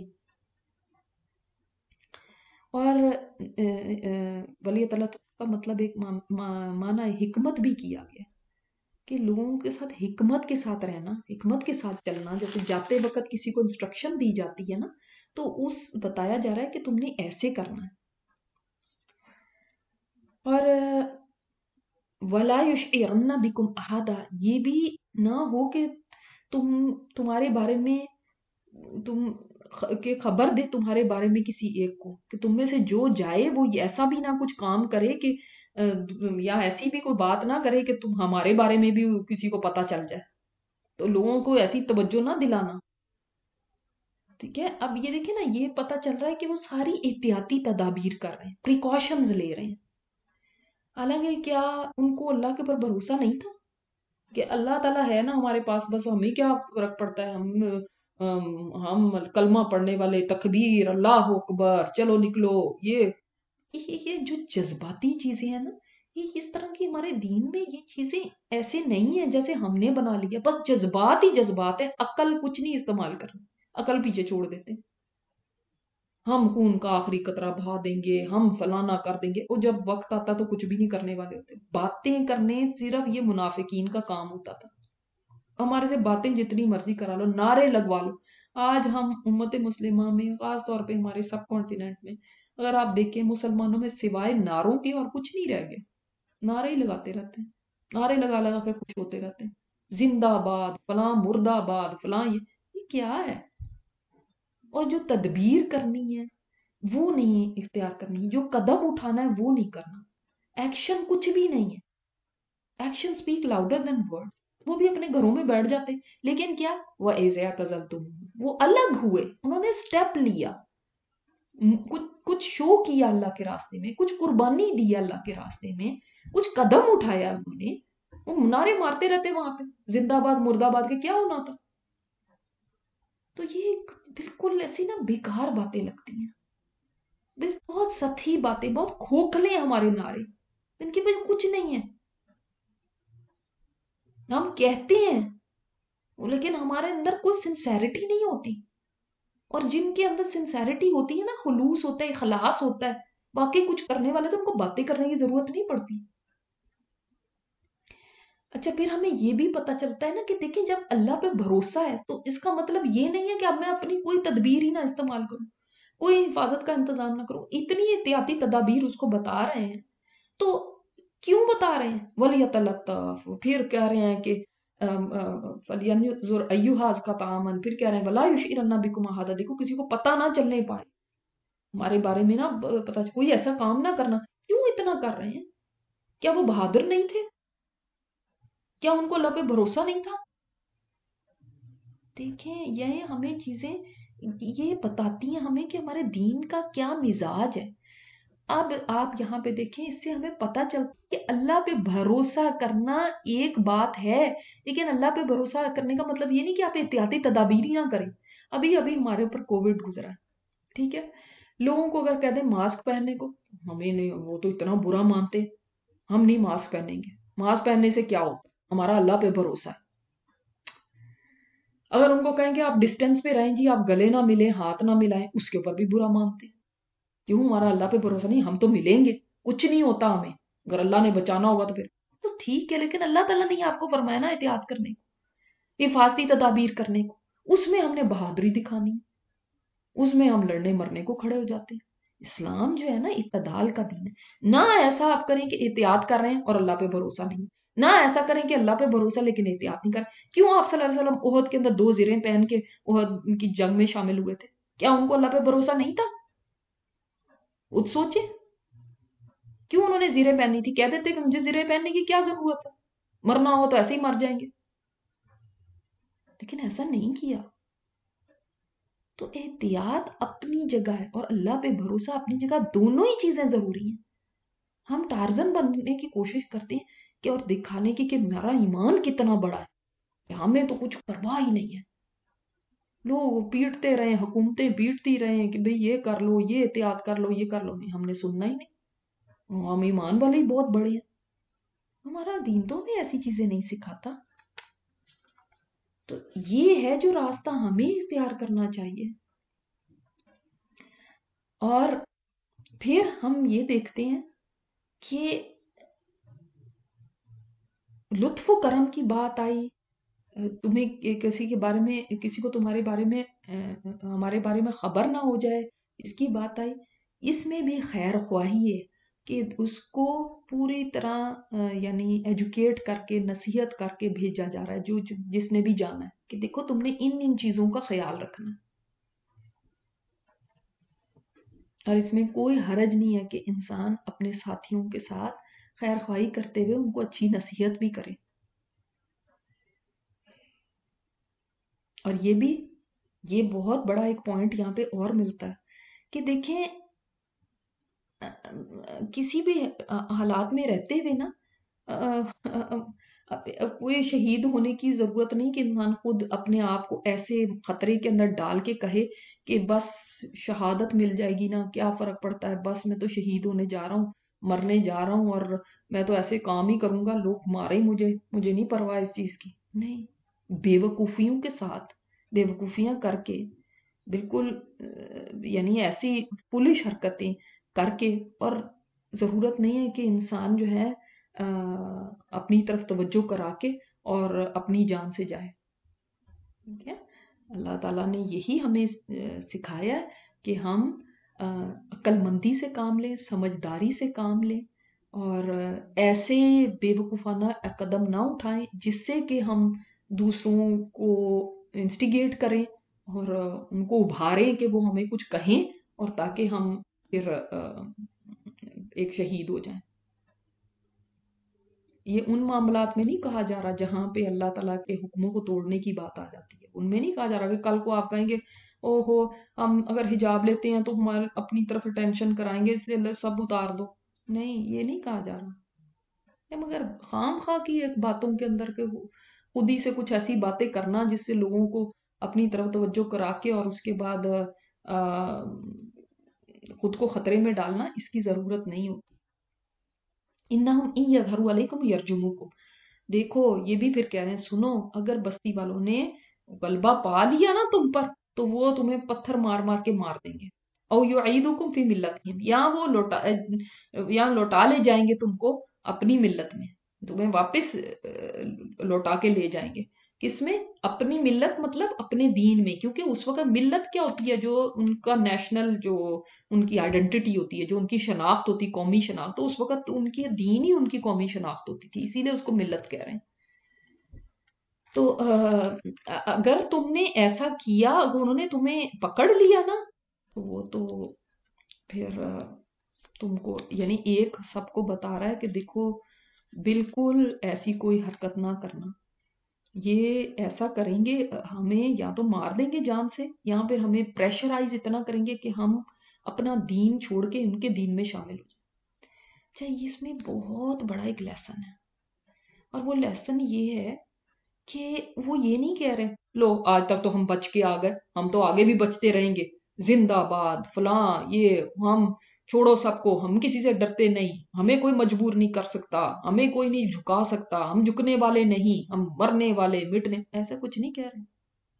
اور ولی اللہ کا مطلب ایک معنی حکمت بھی کیا گیا کہ لوگوں کے ساتھ حکمت کے ساتھ رہنا، حکمت کے ساتھ چلنا. جیسے جاتے وقت کسی کو انسٹرکشن دی جاتی ہے نا تو بتایا جا رہا ہے کہ تم نے ایسے کرنا ہے. اور وَلَا يُشْعِرَنَّ بِكُمْ أَحَدًا، یہ بھی نہ ہو کہ تمہارے بارے میں کہ خبر دے تمہارے بارے میں کسی ایک کو، کہ تم میں سے جو جائے وہ ایسا بھی نہ کچھ کام کرے کہ یا ایسی بھی کوئی بات نہ کرے کہ تم ہمارے بارے میں بھی کسی کو پتا چل جائے. تو لوگوں کو ایسی توجہ نہ دلانا. ٹھیک ہے، اب یہ دیکھیں نا، یہ پتا چل رہا ہے کہ وہ ساری احتیاطی تدابیر کر رہے ہیں، پریکاشنز لے رہے ہیں. حالانکہ کیا ان کو اللہ کے اوپر بھروسہ نہیں تھا کہ اللہ تعالیٰ ہے نا ہمارے پاس، بس ہمیں کیا فرق پڑتا ہے، ہم کلمہ پڑھنے والے، تکبیر، اللہ اکبر، چلو نکلو. یہ جو جذباتی چیزیں ہیں نا، یہ اس طرح کی ہمارے دین میں یہ چیزیں ایسے نہیں ہیں جیسے ہم نے بنا لیا. بس جذبات ہی جذبات ہے، عقل کچھ نہیں استعمال کرنا، عقل پیچھے چھوڑ دیتے ہیں. ہم خون کا آخری قطرہ بہا دیں گے، ہم فلانا کر دیں گے، اور جب وقت آتا تو کچھ بھی نہیں کرنے والے ہوتے. باتیں کرنے صرف یہ منافقین کا کام ہوتا تھا. ہمارے سے باتیں جتنی مرضی کرا لو، نعرے لگوا لو. آج ہم امت مسلمہ میں، خاص طور پہ ہمارے سب کانٹیننٹ میں، اگر آپ دیکھیں مسلمانوں میں سوائے نعروں کے اور کچھ نہیں رہ گئے. نعرے ہی لگاتے رہتے ہیں، نعرے لگا لگا کے خوش ہوتے رہتے ہیں. زندہ باد فلاں، مردہ باد فلاں. یہ کیا ہے؟ اور جو تدبیر کرنی ہے وہ نہیں اختیار کرنی، جو قدم اٹھانا ہے وہ نہیں کرنا. ایکشن کچھ بھی نہیں ہے. Action speak louder than word. وہ بھی اپنے گھروں میں بیٹھ جاتے، لیکن کیا وہ ایزیا تزلتم، وہ الگ ہوئے، انہوں نے سٹیپ لیا، کچھ شو کیا اللہ کے راستے میں، کچھ قربانی دی اللہ کے راستے میں، کچھ قدم اٹھایا انہوں نے. وہ نعرے مارتے رہتے وہاں پہ، زندہ باد مردہ باد کے کیا ہونا تھا. تو یہ بالکل ایسی نا بیکار باتیں لگتی ہیں، بہت سطحی باتیں، بہت کھوکھلے ہمارے نعرے، ان کی وجہ کچھ نہیں ہے. ہم کہتے ہیں لیکن ہمارے اندر کوئی سنسیریٹی نہیں ہوتی. اور جن کے اندر سنسیریٹی ہوتی ہے نا، خلوص ہوتا ہے، اخلاص ہوتا ہے، باقی کچھ کرنے والے تو ان کو باتیں کرنے کی ضرورت نہیں پڑتی. اچھا، پھر ہمیں یہ بھی پتا چلتا ہے نا کہ دیکھیں جب اللہ پہ بھروسہ ہے تو اس کا مطلب یہ نہیں ہے کہ اب میں اپنی کوئی تدبیر ہی نہ استعمال کروں، کوئی حفاظت کا انتظام نہ کروں. اتنی احتیاطی تدابیر اس کو بتا رہے ہیں تو کیوں بتا رہے ہیں؟ ولیۃ الطف. پھر کہہ رہے ہیں کہ فَلْيَنْظُرْ أَيُّهَا أَزْكَىٰ طَعَامًا، پھر کہہ رہے ہیں وَلَا يُشْعِرَنَّ بِكُمْ أَحَدًا، دیکھو کسی کو پتہ نہ چلنے پائے ہمارے بارے میں، نا پتہ کوئی ایسا کام نہ کرنا. کیوں اتنا کر رہے ہیں؟ کیا وہ بہادر نہیں تھے؟ کیا ان کو اللہ پہ بھروسہ نہیں تھا؟ دیکھیں یہ ہمیں چیزیں یہ بتاتی ہیں ہمیں کہ ہمارے دین کا کیا مزاج ہے. اب آپ یہاں پہ دیکھیں، اس سے ہمیں پتہ چلتا ہے کہ اللہ پہ بھروسہ کرنا ایک بات ہے، لیکن اللہ پہ بھروسہ کرنے کا مطلب یہ نہیں کہ آپ احتیاطی تدابیر ہی نہ کریں. ابھی ہمارے اوپر کووڈ گزرا ہے، ٹھیک ہے، لوگوں کو اگر کہہ دیں ماسک پہننے کو، ہمیں نہیں، وہ تو اتنا برا مانتے، ہم نہیں ماسک پہنیں گے. ماسک پہننے سے کیا ہوتا ہے؟ ہمارا اللہ پہ بھروسہ ہے. اگر ان کو کہیں کہ آپ ڈسٹینس پہ رہیں جی، آپ گلے نہ ملیں، ہاتھ نہ ملائیں، اس کے اوپر بھی برا مانتے. کیوں؟ ہمارا اللہ پہ بھروسہ نہیں، ہم تو ملیں گے، کچھ نہیں ہوتا ہمیں، اگر اللہ نے بچانا ہوگا تو پھر تو ٹھیک ہے. لیکن اللہ تعالیٰ نے آپ کو فرمایا نا احتیاط کرنے کو، حفاظتی تدابیر کرنے کو، اس میں ہم نے بہادری دکھانی ہے، اس میں ہم لڑنے مرنے کو کھڑے ہو جاتے ہیں. اسلام جو ہے نا اعتدال کا دین ہے. نہ ایسا آپ کریں کہ احتیاط کر رہے ہیں اور اللہ پہ بھروسہ نہیں، نہ ایسا کریں کہ اللہ پہ بھروسہ لیکن احتیاط نہیں کریں. کیوں آپ صلی اللہ علیہ وسلم احد کے اندر 2 زریں پہن کے احد کی جنگ میں شامل ہوئے تھے؟ کیا ان کو اللہ پہ بھروسہ نہیں تھا؟ خود سوچیں، کیوں انہوں نے زریں پہنی تھی؟ کہہ دیتے کہ مجھے زریں پہننے کی کیا ضرورت ہے، مرنا ہو تو ایسے ہی مر جائیں گے. لیکن ایسا نہیں کیا. تو احتیاط اپنی جگہ ہے اور اللہ پہ بھروسہ اپنی جگہ، دونوں ہی چیزیں ضروری ہیں. ہم ٹارزن بننے کی کوشش کرتے ہیں کہ اور دکھانے کی کہ میرا ایمان کتنا بڑا ہے، کہ ہمیں تو کچھ پرواہ ہی نہیں ہے. لوگ پیٹتے رہے، حکومتیں پیٹتی رہے کہ بھئی یہ کر لو، یہ احتیاط کر لو، یہ کر لو. نہیں، ہم نے سننا ہی نہیں، ہم ایمان والے ہی بہت بڑے ہیں. ہمارا دین تو ہمیں ایسی چیزیں نہیں سکھاتا. تو یہ ہے جو راستہ ہمیں اختیار کرنا چاہیے. اور پھر ہم یہ دیکھتے ہیں کہ لطف و کرم کی بات آئی، تمہیں کسی کے بارے میں، کسی کو تمہارے بارے میں ہمارے بارے میں خبر نہ ہو جائے، اس کی بات آئی. اس میں بھی خیر خواہی ہے کہ اس کو پوری طرح یعنی ایجوکیٹ کر کے، نصیحت کر کے بھیجا جا رہا ہے، جو جس نے بھی جانا ہے کہ دیکھو تم نے ان چیزوں کا خیال رکھنا. اور اس میں کوئی حرج نہیں ہے کہ انسان اپنے ساتھیوں کے ساتھ خیر خواہی کرتے ہوئے ان کو اچھی نصیحت بھی کرے. اور یہ بہت بڑا ایک پوائنٹ یہاں پہ اور ملتا ہے کہ دیکھیں کسی بھی حالات میں رہتے ہوئے نا کوئی شہید ہونے کی ضرورت نہیں کہ انسان خود اپنے آپ کو ایسے خطرے کے اندر ڈال کے کہے کہ بس شہادت مل جائے گی نا، کیا فرق پڑتا ہے، بس میں تو شہید ہونے جا رہا ہوں، مرنے جا رہا ہوں، اور میں تو ایسے کام ہی کروں گا، لوگ مارے مجھے نہیں پرواہ اس چیز کی. نہیں، بے وقوفیوں کے ساتھ بے وقوفیاں کر کے، بالکل یعنی ایسی پولش حرکتیں کر کے، اور ضرورت نہیں ہے کہ انسان جو ہے اپنی طرف توجہ کرا کے اور اپنی جان سے جائے. ٹھیک ہے، اللہ تعالیٰ نے یہی ہمیں سکھایا کہ ہم عقل مندی سے کام لیں، سمجھداری سے کام لیں، اور ایسے بے وقوفانہ قدم نہ اٹھائیں جس سے کہ ہم دوسروں کو انسٹیگیٹ کریں اور ان کو ابھاریں کہ وہ ہمیں کچھ کہیں، اور تاکہ ہم پھر ایک شہید ہو جائیں. یہ ان معاملات میں نہیں کہا جا رہا جہاں پہ اللہ تعالیٰ کے حکموں کو توڑنے کی بات آ جاتی ہے. ان میں نہیں کہا جا رہا کہ کل کو آپ کہیں گے او ہو ہم اگر حجاب لیتے ہیں تو ہمارے اپنی طرف اٹینشن کرائیں گے، اس لیے اللہ سب اتار دو. نہیں، یہ نہیں کہا جا رہا. مگر خام خواہ کی ایک باتوں کے اندر کہ خود ہی سے کچھ ایسی باتیں کرنا جس سے لوگوں کو اپنی طرف توجہ کرا کے اور اس کے بعد خود کو خطرے میں ڈالنا، اس کی ضرورت نہیں ہوتی. انہم ان یظہروا علیکم یرجموکم. دیکھو یہ بھی پھر کہہ رہے ہیں سنو، اگر بستی والوں نے غلبہ پا لیا نا تم پر تو وہ تمہیں پتھر مار مار کے مار دیں گے. او یعیدکم فی ملتہم، یا وہ لوٹا لے جائیں گے تم کو اپنی ملت میں، تمہیں واپس لوٹا کے لے جائیں گے. کس میں؟ اپنی ملت، مطلب اپنے دین میں. کیونکہ اس وقت ملت کیا ہوتی ہے؟ جو ان کا نیشنل، جو ان کی آئیڈینٹی ہوتی ہے، جو ان کی شناخت ہوتی ہے، قومی شناخت. تو اس وقت ان کی دین ہی ان کی قومی شناخت ہوتی تھی، اسی لیے اس کو ملت کہہ رہے ہیں. تو اگر تم نے ایسا کیا، اگر انہوں نے تمہیں پکڑ لیا نا، تو وہ تو پھر تم کو یعنی ایک سب کو بتا رہا ہے کہ دیکھو بالکل ایسی کوئی حرکت نہ کرنا، یہ ایسا کریں گے ہمیں یا تو مار دیں گے جان سے، یا پھر ہمیں پریشرائز اتنا کریں گے کہ ہم اپنا دین چھوڑ کے ان کے دین میں شامل ہو جائیں۔ اچھا، اس میں بہت بڑا ایک لیسن ہے، اور وہ لیسن یہ ہے کہ وہ یہ نہیں کہہ رہے لو آج تک تو ہم بچ کے آ گئے، ہم تو آگے بھی بچتے رہیں گے، زندہ باد فلاں، یہ ہم چھوڑو سب کو، ہم کسی سے ڈرتے نہیں، ہمیں کوئی مجبور نہیں کر سکتا، ہمیں کوئی نہیں جھکا سکتا، ہم جھکنے والے نہیں، ہم مرنے والے مٹنے، ایسا کچھ نہیں کہہ رہے۔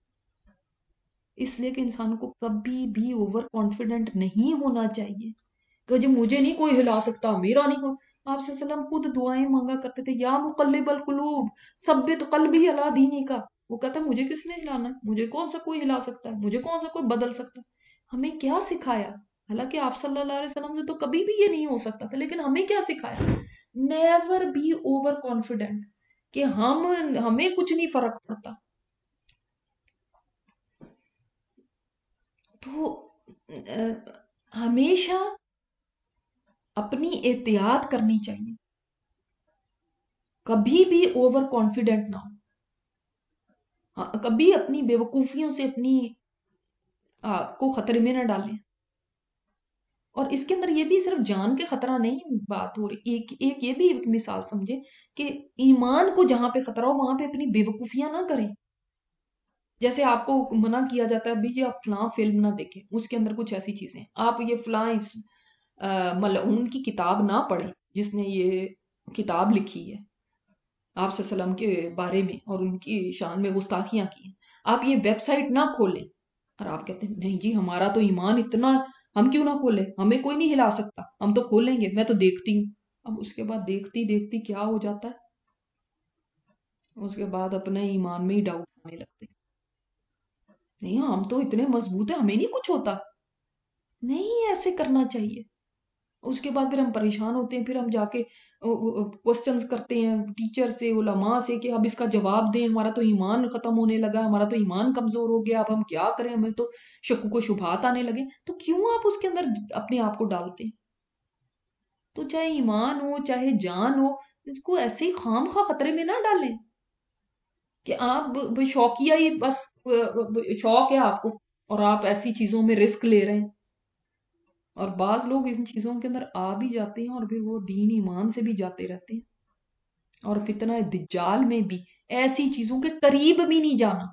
اس لیے کہ انسان کو کبھی بھی اوور کانفیڈنٹ نہیں ہونا چاہیے کہ جو مجھے نہیں کوئی ہلا سکتا، میرا نہیں کوئی۔ آپ صلی اللہ علیہ وسلم خود دعائیں مانگا کرتے تھے، یا مقلب القلوب ثبت قلبی علی دینی کا، وہ کہتا ہے مجھے کس نے ہلانا ہے، مجھے کون سا کوئی ہلا سکتا ہے، مجھے کون سا کوئی بدل سکتا ہے۔ ہمیں کیا سکھایا؟ حالانکہ آپ صلی اللہ علیہ وسلم سے تو کبھی بھی یہ نہیں ہو سکتا تھا، لیکن ہمیں کیا سکھایا؟ نیور بی اوور کانفیڈنٹ کہ ہمیں کچھ نہیں فرق پڑتا۔ تو ہمیشہ اپنی احتیاط کرنی چاہیے، کبھی بھی اوور کانفیڈنٹ نہ ہو، کبھی اپنی بے وقوفیوں سے اپنی آپ کو خطرے میں نہ ڈالیں۔ اور اس کے اندر یہ بھی صرف جان کے خطرہ نہیں بات ہو رہی، ایک یہ بھی ایک مثال سمجھے کہ ایمان کو جہاں پہ خطرہ ہو وہاں پہ اپنی بے وقوفیاں نہ کریں۔ جیسے آپ کو منع کیا جاتا ہے بھی آپ فلاں فلم نہ دیکھیں، اس کے اندر کچھ ایسی چیزیں، آپ یہ فلاں ملعون کی کتاب نہ پڑھیں جس نے یہ کتاب لکھی ہے آپ صلی اللہ علیہ وسلم کے بارے میں اور ان کی شان میں گستاخیاں کی ہیں، آپ یہ ویب سائٹ نہ کھولیں۔ اور آپ کہتے ہیں نہیں جی ہمارا تو ایمان اتنا، ہم کیوں نہ کھولیں، ہمیں کوئی نہیں ہلا سکتا، ہم تو کھولیں گے، میں تو دیکھتی ہوں۔ اب اس کے بعد دیکھتی دیکھتی کیا ہو جاتا ہے، اس کے بعد اپنے ایمان میں ہی ڈاؤٹ آنے لگتے ہیں، نہیں ہم تو اتنے مضبوط ہیں، ہمیں نہیں کچھ ہوتا۔ نہیں ایسے کرنا چاہیے۔ اس کے بعد پھر ہم پریشان ہوتے ہیں، پھر ہم جا کے کوسچنز کرتے ہیں ٹیچر سے، علماء سے کہ اب اس کا جواب دیں، ہمارا تو ایمان ختم ہونے لگا، ہمارا تو ایمان کمزور ہو گیا، اب ہم کیا کریں، ہمیں تو شکوک و شبہات آنے لگے۔ تو کیوں آپ اس کے اندر اپنے آپ کو ڈالتے ہیں؟ تو چاہے ایمان ہو چاہے جان ہو، اس کو ایسے ہی خام خواہ خطرے میں نہ ڈالیں کہ آپ شوقیہ ہی بس شوق ہے آپ کو اور آپ ایسی چیزوں میں رسک لے رہے ہیں۔ اور بعض لوگ ان چیزوں کے اندر آ بھی جاتے ہیں اور پھر وہ دین ایمان سے بھی جاتے رہتے ہیں۔ اور فتنہ دجال میں بھی ایسی چیزوں کے قریب بھی نہیں جانا،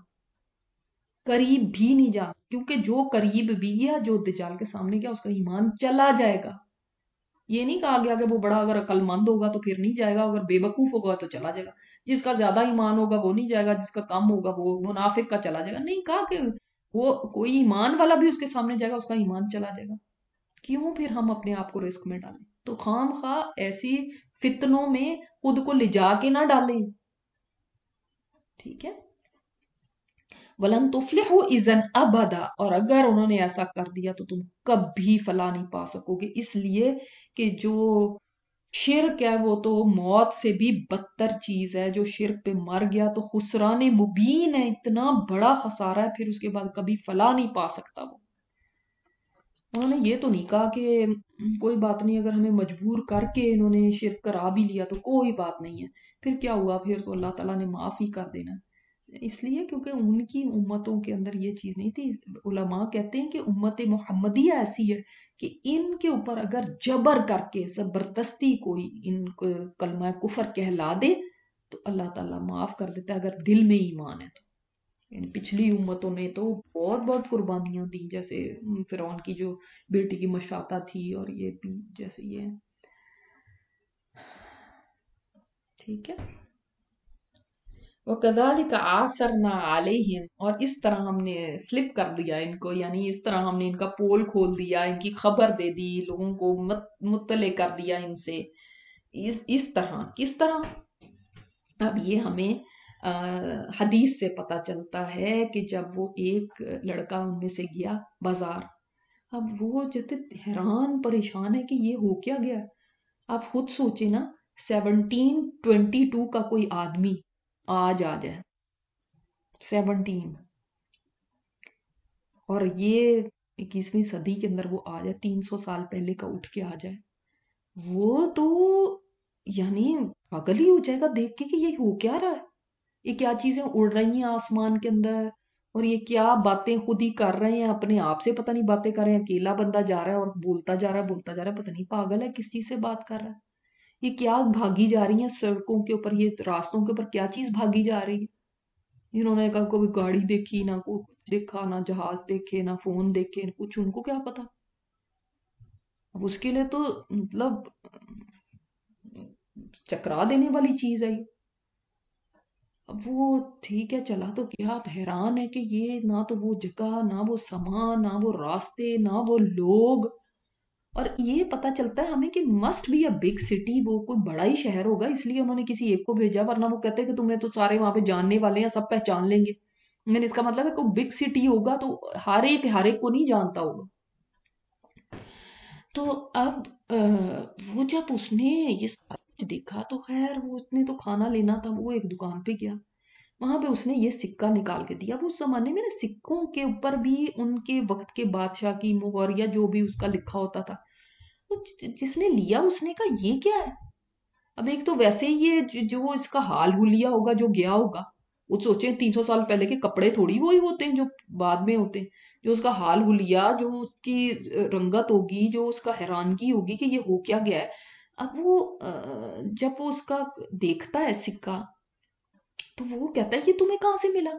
قریب بھی نہیں جانا، کیونکہ جو قریب بھی گیا، جو دجال کے سامنے گیا، اس کا ایمان چلا جائے گا۔ یہ نہیں کہا گیا کہ وہ بڑا اگر عقل مند ہوگا تو پھر نہیں جائے گا، اگر بے وقوف ہوگا تو چلا جائے گا، جس کا زیادہ ایمان ہوگا وہ نہیں جائے گا، جس کا کم ہوگا وہ منافق کا چلا جائے گا۔ نہیں کہا کہ وہ کوئی ایمان والا بھی اس کے سامنے جائے گا، اس کا ایمان چلا جائے گا۔ کیوں پھر ہم اپنے آپ کو رسک میں ڈالیں؟ تو خام خواہ ایسی فتنوں میں خود کو لے جا کے نہ ڈالیں، ٹھیک ہے؟ وَلَن تُفْلِحُوا اِذًا أَبَدًا، اور اگر انہوں نے ایسا کر دیا تو تم کبھی فلاح نہیں پا سکو گے، اس لیے کہ جو شرک ہے وہ تو موت سے بھی بدتر چیز ہے، جو شرک پہ مر گیا تو خسران مبین ہے، اتنا بڑا خسارہ ہے، پھر اس کے بعد کبھی فلاح نہیں پا سکتا وہ۔ انہوں نے یہ تو نہیں کہا کہ کوئی بات نہیں اگر ہمیں مجبور کر کے انہوں نے شرک کرا بھی لیا تو کوئی بات نہیں ہے، پھر کیا ہوا، پھر تو اللہ تعالیٰ نے معاف ہی کر دینا۔ اس لیے کیونکہ ان کی امتوں کے اندر یہ چیز نہیں تھی۔ علماء کہتے ہیں کہ امت محمدیہ ایسی ہے کہ ان کے اوپر اگر جبر کر کے زبردستی کوئی ان کو کلمہ کفر کہلا دے تو اللہ تعالیٰ معاف کر دیتا ہے اگر دل میں ایمان ہے تو۔ یعنی پچھلی امتوں نے تو بہت بہت قربانیاں دی، جیسے فرعون کی جو بیٹی کی مشاطہ تھی، اور یہ بھی جیسے یہ، ٹھیک ہے۔ وَكَذَلِكَ عَثَرْنَا عَلَيْهِمْ، اور اس طرح ہم نے سلپ کر دیا ان کو، یعنی اس طرح ہم نے ان کا پول کھول دیا، ان کی خبر دے دی، لوگوں کو مطلع کر دیا ان سے، اس طرح، کس طرح؟ اب یہ ہمیں حدیث سے پتہ چلتا ہے کہ جب وہ ایک لڑکا ان میں سے گیا بازار، اب وہ جتنے حیران پریشان ہے کہ یہ ہو کیا گیا۔ آپ خود سوچیں نا، 1722 کا کوئی آدمی آج آ جائے 17। اور ये 21वीं सदी के अंदर वो आ जाए, 300 साल पहले का उठ के आ जाए, वो तो यानी पागल ही हो जाएगा देख के कि ये हो क्या रहा है, ये क्या चीजें उड़ रही हैं आसमान के अंदर, और ये क्या बातें खुद ही कर रहे हैं, अपने आप से पता नहीं बातें कर रहे हैं, अकेला बंदा जा रहा है और बोलता जा रहा है बोलता जा रहा है, पता नहीं पागल है किस चीज से बात कर रहा है। ये क्या भागी जा रही है सड़कों के ऊपर, ये रास्तों के ऊपर क्या चीज भागी जा रही है। इन्होंने कहा कोई गाड़ी देखी ना, कोई कुछ देखा ना, जहाज देखे ना, फोन देखे कुछ, उनको क्या पता। अब उसके लिए तो मतलब चकरा देने वाली चीज है ये। अब वो ठीक है चला तो गया, अब हैरान है कि ये ना तो वो जगह, ना वो समा, ना वो रास्ते, ना वो लोग। और ये पता चलता है हमें कि must be a big city, वो कोई बड़ा ही शहर होगा, इसलिए उन्होंने किसी एक को भेजा, वरना वो कहते हैं कि तुम्हें तो सारे वहां पे जानने वाले हैं, सब पहचान लेंगे। लेकिन इसका मतलब है कोई बिग सिटी होगा तो हर एक को नहीं जानता होगा। तो अब वो जब उसने ये सारा कुछ देखा तो खैर वो, उसने तो खाना लेना था, वो एक दुकान पे गया, वहां पे उसने ये सिक्का निकाल के दिया। अब उस जमाने में ना सिक्कों के ऊपर भी उनके वक्त के बादशाह की मोहर या जो भी उसका लिखा होता था। तो जिसने लिया उसने कहा ये क्या है। अब एक तो वैसे ही ये जो इसका हाल हुलिया होगा जो गया होगा, वो सोचे 300 साल पहले के कपड़े थोड़ी वही होते हैं जो बाद में होते हैं। जो उसका हाल हुलिया, जो उसकी रंगत होगी, जो उसका हैरानगी होगी कि ये हो क्या गया है। अब वो जब वो उसका देखता है सिक्का, तो वो कहता है ये तुम्हें कहाँ से मिला।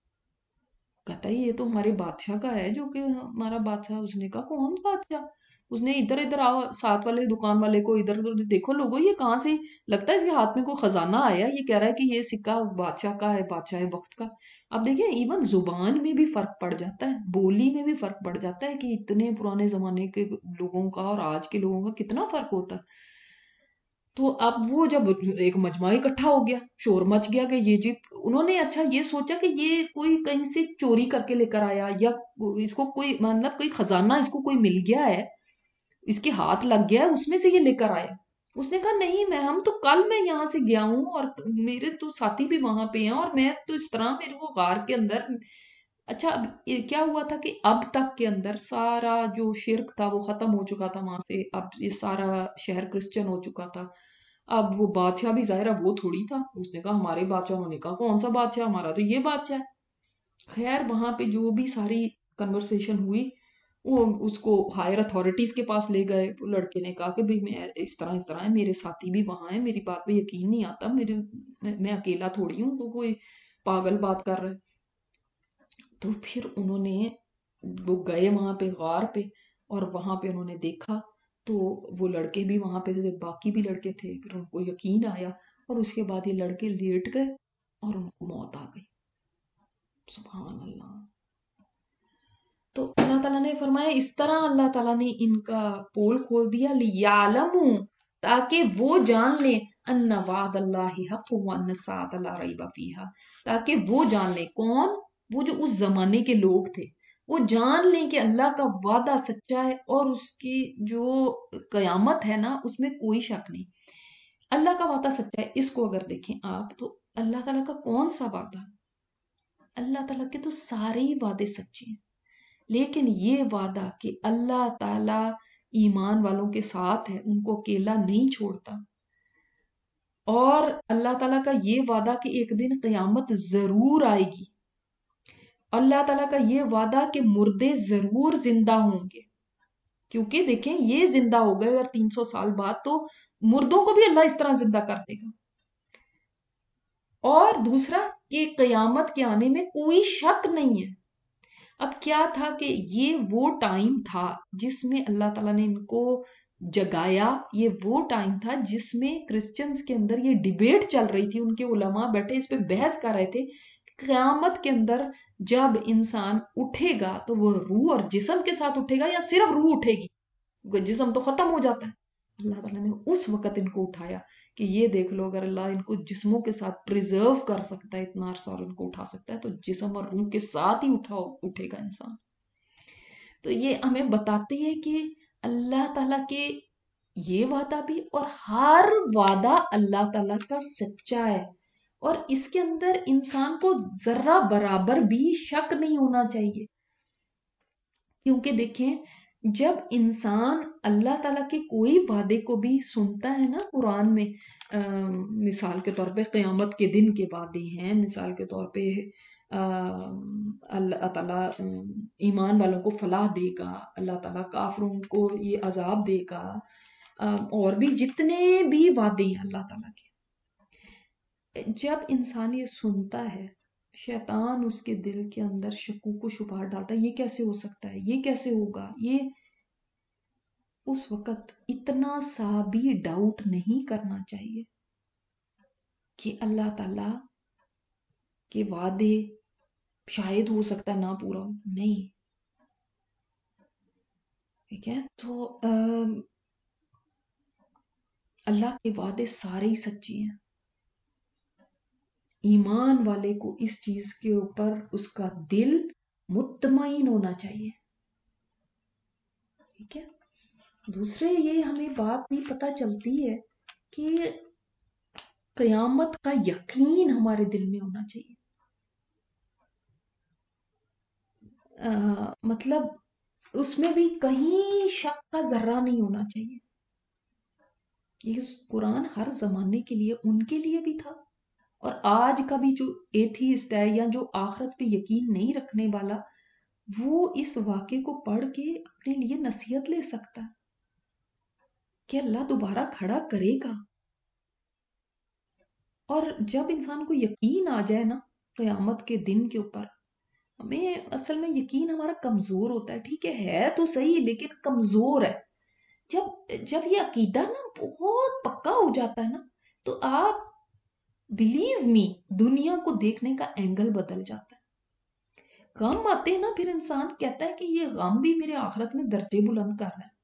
कहता है ये तो हमारे बादशाह का है, जो कि हमारा बादशाह। उसने कहा कौन बादशाह। उसने इधर इधर आओ, साथ वाले दुकान वाले को, इधर उधर देखो लोगो ये कहाँ से, लगता है इसके हाथ में कोई खजाना आया, ये कह रहा है कि ये सिक्का बादशाह का है, बादशाह वक्त का। अब देखिए इवन जुबान में भी फर्क पड़ जाता है, बोली में भी फर्क पड़ जाता है कि इतने पुराने जमाने के लोगों का और आज के लोगों का कितना फर्क होता है। तो अब वो जब एक मजमा इकट्ठा हो गया, शोर मच गया कि ये जी, उन्होंने अच्छा ये सोचा कि ये कोई कहीं से चोरी करके लेकर आया, या इसको कोई मतलब कोई खजाना इसको कोई मिल गया है, इसके हाथ लग गया है उसमें से ये लेकर आया। उसने कहा नहीं, मैं यहाँ से गया हूँ और मेरे तो साथी भी वहां पे हैं, और मैं तो इस तरह मेरे को गार के अंदर। अच्छा अब ये क्या हुआ था कि अब तक के अंदर सारा जो शिर्क था वो खत्म हो चुका था वहां से, अब ये सारा शहर क्रिश्चियन हो चुका था। अब वो बादशाह भी जाहिर है वो थोड़ी था, उसने कहा हमारे बादशाह, उन्होंने कहा कौन सा बादशाह, हमारा तो ये बादशाह है। खैर वहां पे जो भी सारी कन्वर्सेशन हुई, वो उसको हायर अथॉरिटीज के पास ले गए। वो लड़के ने कहा कि भाई मैं इस तरह है, मेरे साथी भी वहां है, मेरी बात पे यकीन नहीं आता, मैं अकेला थोड़ी हूँ, तो कोई पागल बात कर रहा है। तो फिर उन्होंने, वो गए वहां पे गार पे, और वहां पे उन्होंने देखा, तो वो लड़के भी वहां पे थे, बाकी भी लड़के थे, फिर उनको यकीन आया, और उसके बाद ये लड़के लेट गए और उनको मौत आ गई। सुभान अल्लाह। तो अल्लाह ताला ने फरमाया, इस तरह अल्लाह ताला ने इनका पोल खोल दिया, लियालमू, ताकि वो जान ले, अन्ना वाद अल्लाह हक व अन्ना साअत ला रैब फीहा, ताकि वो जान ले, कौन, वो जो उस जमाने के लोग थे, वो जान लें कि अल्लाह का वादा सच्चा है, और उसकी जो कयामत है ना उसमें कोई शक नहीं। अल्लाह का वादा सच्चा है, इसको अगर देखें आप तो अल्लाह ताला का कौन सा वादा, अल्लाह ताला के तो सारे ही वादे सच्चे हैं। लेकिन ये वादा कि अल्लाह ताला ईमान वालों के साथ है, उनको अकेला नहीं छोड़ता, और अल्लाह ताला का ये वादा कि एक दिन क़यामत जरूर आएगी, अल्लाह ताला का ये वादा कि मुर्दे जरूर जिंदा होंगे, क्योंकि देखें ये जिंदा हो गए अगर 300 साल बाद, तो मुर्दों को भी अल्लाह इस तरह जिंदा कर देगा। और दूसरा कि क़यामत के आने में कोई शक नहीं है। अब क्या था कि ये वो टाइम था जिसमें अल्लाह ताला ने इनको जगाया, ये वो टाइम था जिसमें क्रिश्चियंस के अंदर ये डिबेट चल रही थी, उनके उलमा बैठे इस पे बहस कर रहे थे, क़यामत के अंदर जब इंसान उठेगा तो वो रूह और जिस्म के साथ उठेगा या सिर्फ रूह उठेगी, क्योंकि जिस्म तो खत्म हो जाता है। अल्लाह ताला ने उस वक्त इनको उठाया कि ये देख लो, अगर अल्लाह इनको जिस्मों के साथ प्रिजर्व कर सकता है इतना अरसा और इनको उठा सकता है, तो जिस्म और रूह के साथ ही उठेगा इंसान। तो ये हमें बताती है कि अल्लाह ताला के ये वादा भी, और हर वादा अल्लाह ताला का सच्चा है, اور اس کے اندر انسان کو ذرہ برابر بھی شک نہیں ہونا چاہیے، کیونکہ دیکھیں جب انسان اللہ تعالیٰ کے کوئی وعدے کو بھی سنتا ہے نا قرآن میں، مثال کے طور پہ قیامت کے دن کے وعدے ہیں، مثال کے طور پہ اللہ تعالیٰ ایمان والوں کو فلاح دے گا، اللہ تعالیٰ کافروں کو یہ عذاب دے گا، اور بھی جتنے بھی وعدے ہیں اللہ تعالیٰ کے، جب انسان یہ سنتا ہے شیطان اس کے دل کے اندر شکوک و شبہات ڈالتا ہے، یہ کیسے ہو سکتا ہے، یہ کیسے ہوگا، یہ اس وقت اتنا سا بھی ڈاؤٹ نہیں کرنا چاہیے کہ اللہ تعالیٰ کے وعدے شاید ہو سکتا ہے نہ پورا ہو، نہیں، ٹھیک ہے، تو اللہ کے وعدے سارے ہی سچے ہیں، ایمان والے کو اس چیز کے اوپر اس کا دل مطمئن ہونا چاہیے، ٹھیک ہے۔ دوسرے یہ ہمیں بات بھی پتہ چلتی ہے کہ قیامت کا یقین ہمارے دل میں ہونا چاہیے، مطلب اس میں بھی کہیں شک کا ذرہ نہیں ہونا چاہیے۔ یہ قرآن ہر زمانے کے لیے، ان کے لیے بھی تھا، اور آج کا بھی جو ایتھیسٹ ہے یا جو آخرت پہ یقین نہیں رکھنے والا، وہ اس واقعے کو پڑھ کے اپنے لیے نصیحت لے سکتا ہے کہ اللہ دوبارہ کھڑا کرے گا۔ اور جب انسان کو یقین آ جائے نا قیامت کے دن کے اوپر، ہمیں اصل میں یقین ہمارا کمزور ہوتا ہے، ٹھیک ہے تو صحیح لیکن کمزور ہے۔ جب یہ عقیدہ نا بہت پکا ہو جاتا ہے نا، تو آپ بلیو می دنیا کو دیکھنے کا اینگل بدل جاتا ہے۔ غم آتے ہیں نا، پھر انسان کہتا ہے کہ یہ غم بھی میرے آخرت میں درجے بلند کر رہا ہے۔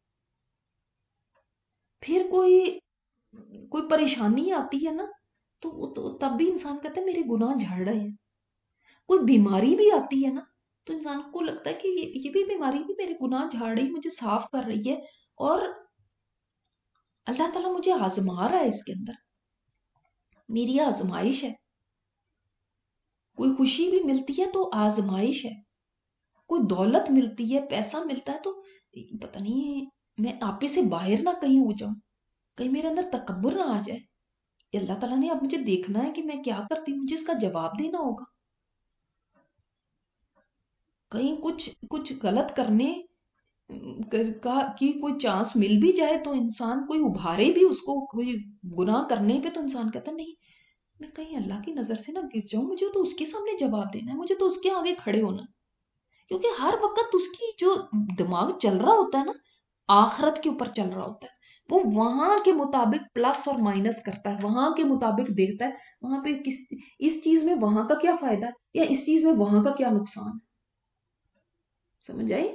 پھر کوئی پریشانی آتی ہے نا، تو تب بھی انسان کہتا ہے میرے گناہ جھڑ رہے ہیں۔ کوئی بیماری بھی آتی ہے نا، تو انسان کو لگتا ہے کہ یہ بھی بیماری بھی میرے گناہ جھاڑ رہی، مجھے صاف کر رہی ہے، اور اللہ تعالیٰ مجھے آزما رہا ہے، اس کے اندر میری آزمائش ہے۔ کوئی خوشی بھی ملتی ہے تو آزمائش ہے، کوئی دولت ملتی ہے، پیسہ ملتا ہے تو پتہ نہیں میں آپے سے باہر نہ کہیں ہو جاؤں، کہیں میرے اندر تکبر نہ آ جائے کہ اللہ تعالیٰ نے اب مجھے دیکھنا ہے کہ میں کیا کرتی ہوں، مجھے اس کا جواب دینا ہوگا۔ کہیں کچھ غلط کرنے کی کوئی چانس مل بھی جائے تو انسان کوئی ابھارے بھی اس کو کوئی گناہ کرنے پہ، تو انسان کہتا نہیں میں کہیں اللہ کی نظر سے نہ گر جاؤں، مجھے تو اس کے سامنے جواب دینا ہے، مجھے تو اس کے آگے کھڑے ہونا، کیونکہ ہر وقت اس کی جو دماغ چل رہا ہوتا ہے نا آخرت کے اوپر چل رہا ہوتا ہے، وہ وہاں کے مطابق پلس اور مائنس کرتا ہے، وہاں کے مطابق دیکھتا ہے وہاں پہ اس چیز میں وہاں کا کیا فائدہ ہے، یا اس چیز میں وہاں کا کیا نقصان ہے، سمجھ آئی؟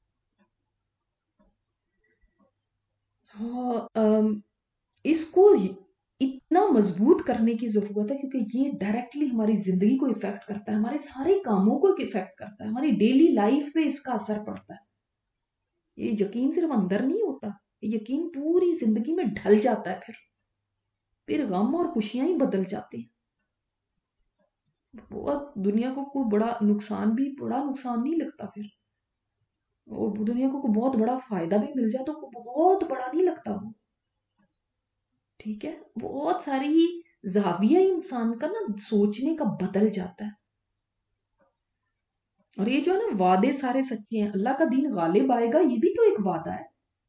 اس کو اتنا مضبوط کرنے کی ضرورت ہے کیونکہ یہ ڈائریکٹلی ہماری زندگی کو افیکٹ کرتا ہے، ہمارے سارے کاموں کو افیکٹ کرتا ہے، ہماری ڈیلی لائف پہ اس کا اثر پڑتا ہے۔ یہ یقین صرف اندر نہیں ہوتا، یہ یقین پوری زندگی میں ڈھل جاتا ہے، پھر غم اور خوشیاں ہی بدل جاتے ہیں۔ بہت دنیا کو کوئی بڑا نقصان نہیں لگتا، پھر دنیا کو کوئی بہت بڑا فائدہ بھی مل جائے تو بہت بڑا نہیں لگتا وہ، ٹھیک ہے، بہت ساری زاویہ انسان کا نا سوچنے کا بدل جاتا ہے۔ اور یہ جو ہے نا وعدے سارے سچے ہیں، اللہ کا دین غالب آئے گا، یہ بھی تو ایک وعدہ ہے۔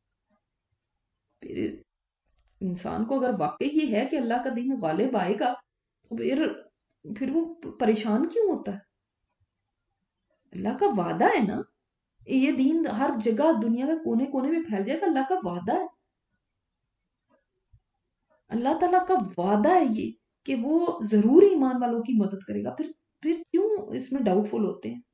پھر انسان کو اگر واقعی یہ ہے کہ اللہ کا دین غالب آئے گا، پھر وہ پریشان کیوں ہوتا ہے؟ اللہ کا وعدہ ہے نا، یہ دین ہر جگہ دنیا کے کونے کونے میں پھیل جائے گا، اللہ کا وعدہ ہے، اللہ تعالیٰ کا وعدہ ہے یہ کہ وہ ضرور ایمان والوں کی مدد کرے گا، پھر کیوں اس میں ڈاؤٹ فل ہوتے ہیں؟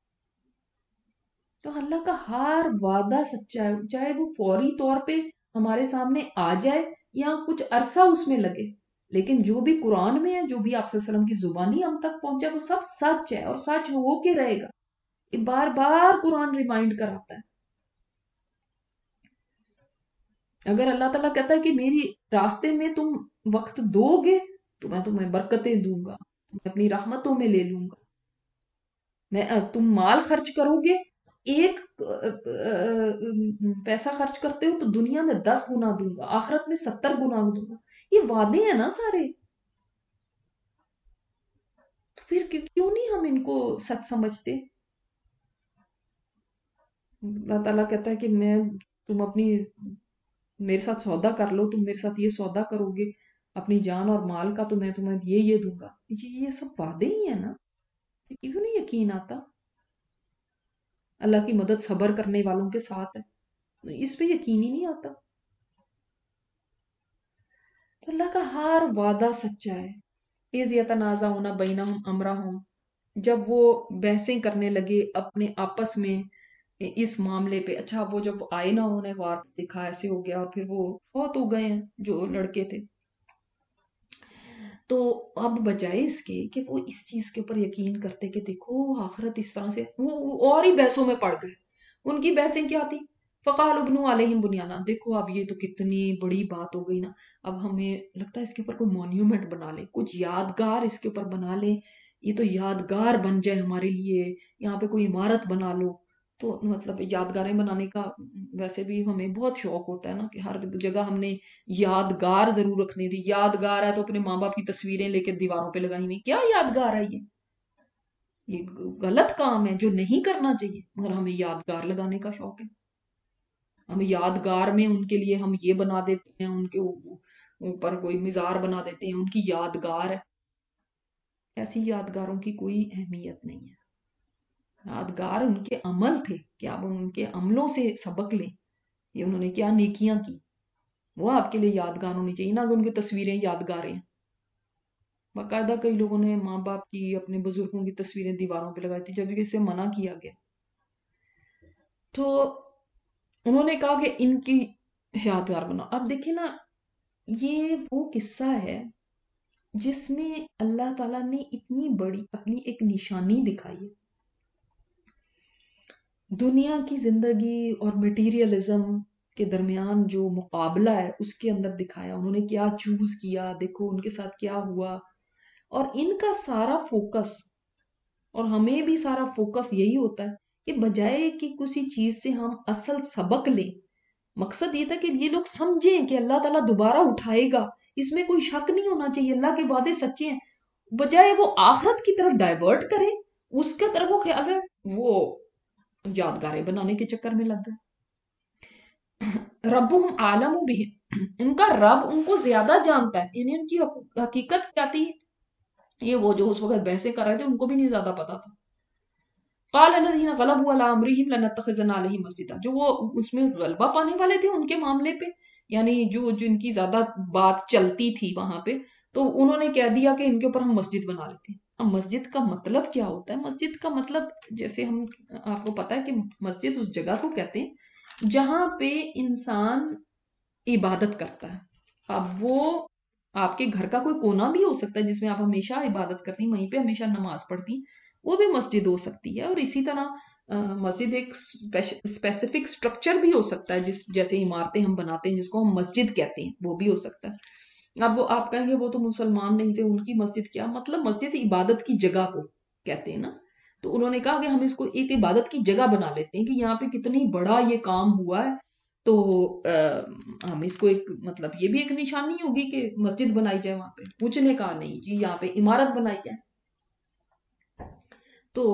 تو اللہ کا ہر وعدہ سچا ہے، چاہے وہ فوری طور پہ ہمارے سامنے آ جائے یا کچھ عرصہ اس میں لگے، لیکن جو بھی قرآن میں ہے، جو بھی آپ صلی اللہ علیہ وسلم کی زبانی ہم تک پہنچا، وہ سب سچ ہے اور سچ ہو کے رہے گا۔ یہ بار بار قرآن ریمائنڈ کراتا ہے۔ اگر اللہ تعالیٰ کہتا ہے کہ میری راستے میں تم وقت دو گے تو मैं तुम्हें बरकतें दूंगा, मैं अपनी रहमतों में ले लूंगा। तुम माल खर्च करोगे, एक पैसा खर्च करते हो तो दुनिया में 10 गुना दूंगा, आखिरत में 70 गुना दूंगा। ये वादे हैं ना सारे, तो फिर क्यों नहीं हम इनको सच समझते? अल्लाह ताला कहता है कि तुम अपनी मेरे साथ सौदा कर लो, तुम मेरे साथ ये सौदा करोगे अपनी जान और माल का, तो मैं तुम्हें ये दूंगा। ये सब वादे ही है ना, क्यों नहीं यकीन आता? अल्लाह की मदद सब्र करने वालों के साथ है, इस पे यकीन ही नहीं आता। तो अल्लाह का हर वादा सच्चा है। इज़ यतनाज़अून बैनहुम अम्रहुम, जब वो बहसें करने लगे अपने आपस में इस मामले पे। अच्छा, वो जब आए ना, उन्होंने वार दिखा, ऐसे हो गया, और फिर वो फौत हो गए हैं जो लड़के थे। तो अब बजाय इसके कि वो इस चीज के ऊपर यकीन करते कि देखो आखिरत इस तरह से, वो और ही बहसों में पड़ गए। उनकी बहसें क्या थी? फ़क़ाल इब्नु अलैहिम बुनियाना। देखो अब ये तो कितनी बड़ी बात हो गई ना, अब हमें लगता है इसके ऊपर कोई मॉन्यूमेंट बना ले, कुछ यादगार इसके ऊपर बना ले, ये तो यादगार बन जाए हमारे लिए, यहाँ पे कोई इमारत बना लो। तो मतलब यादगारें बनाने का वैसे भी हमें बहुत शौक होता है ना, कि हर जगह हमने यादगार जरूर रखनी थी। यादगार है तो अपने माँ बाप की तस्वीरें लेके दीवारों पे लगाई हुई, क्या यादगार है ये गलत काम है जो नहीं करना चाहिए, मगर हमें यादगार लगाने का शौक है। हम यादगार में उनके लिए हम ये बना देते हैं, उनके ऊपर कोई मिजार बना देते हैं, उनकी यादगार है। ऐसी यादगारों की कोई अहमियत नहीं है। यादगार उनके अमल थे, कि आप उनके अमलों से सबक लें, ये उन्होंने क्या नेकियां की, वो आपके लिए यादगार होनी चाहिए, ना कि उनकी तस्वीरें यादगारें हैं। बाकायदा कई लोगों ने माँ बाप की, अपने बुजुर्गों की तस्वीरें दीवारों पे लगाई थी, जबकि इससे मना किया गया। तो उन्होंने कहा कि इनकी यादगार बनाओ। अब देखिए ना, ये वो किस्सा है जिसमें अल्लाह ताला ने इतनी बड़ी अपनी एक निशानी दिखाई है। दुनिया की जिंदगी और मटेरियलिज्म के दरमियान जो मुकाबला है उसके अंदर दिखाया, उन्होंने क्या चूज किया, देखो उनके साथ क्या हुआ। और इनका सारा फोकस, और हमें भी सारा फोकस यही होता है कि बजाय कि किसी चीज से हम असल सबक लें, मकसद ये था कि ये लोग समझें कि अल्लाह ताला दोबारा उठाएगा, इसमें कोई शक नहीं होना चाहिए, अल्लाह के वादे सच्चे हैं। बजाय वो आखिरत की तरफ डाइवर्ट करें, उसके तरफ वो ख्याल है, वो यादगारें बनाने के चक्कर में लग गए। रब्बुहुम आलमु बिहिम, उनका रब उनको ज्यादा जानता है। यानी उनकी हकीकत क्या थी, ये वो जो उस वक्त बहसें कर रहे थे उनको भी नहीं ज्यादा पता था। क़ाल लल्लज़ीना ग़लबू अला अम्रिहिम लनत्तख़िज़न्ना अलैहिम मस्जिदा, जो वो उसमें गलबा पाने वाले थे उनके मामले पे, यानी जो जिनकी ज्यादा बात चलती थी वहां पे, तो उन्होंने कह दिया कि इनके ऊपर हम मस्जिद बना लेते हैं। अब मस्जिद का मतलब क्या होता है? मस्जिद का मतलब, जैसे हम, आपको पता है कि मस्जिद उस जगह को कहते हैं जहां पे इंसान इबादत करता है। अब वो आपके घर का कोई कोना भी हो सकता है जिसमें आप हमेशा इबादत करती, वहीं पे हमेशा नमाज पढ़ती, वो भी मस्जिद हो सकती है। और इसी तरह मस्जिद एक स्पेसिफिक स्ट्रक्चर भी हो सकता है, जिस जैसे इमारतें हम बनाते हैं जिसको हम मस्जिद कहते हैं, वो भी हो सकता है। अब वो आप कहेंगे वो तो मुसलमान नहीं थे, उनकी मस्जिद क्या मतलब? मस्जिद इबादत की जगह को कहते हैं ना। तो उन्होंने कहा कि हम इसको एक इबादत की जगह बना लेते हैं, कि यहाँ पे कितनी बड़ा ये काम हुआ है, तो हम इसको एक, मतलब ये भी एक निशानी होगी कि मस्जिद बनाई जाए वहां पे, पूछने का नहीं जी, यहाँ पे इमारत बनाई जाए। तो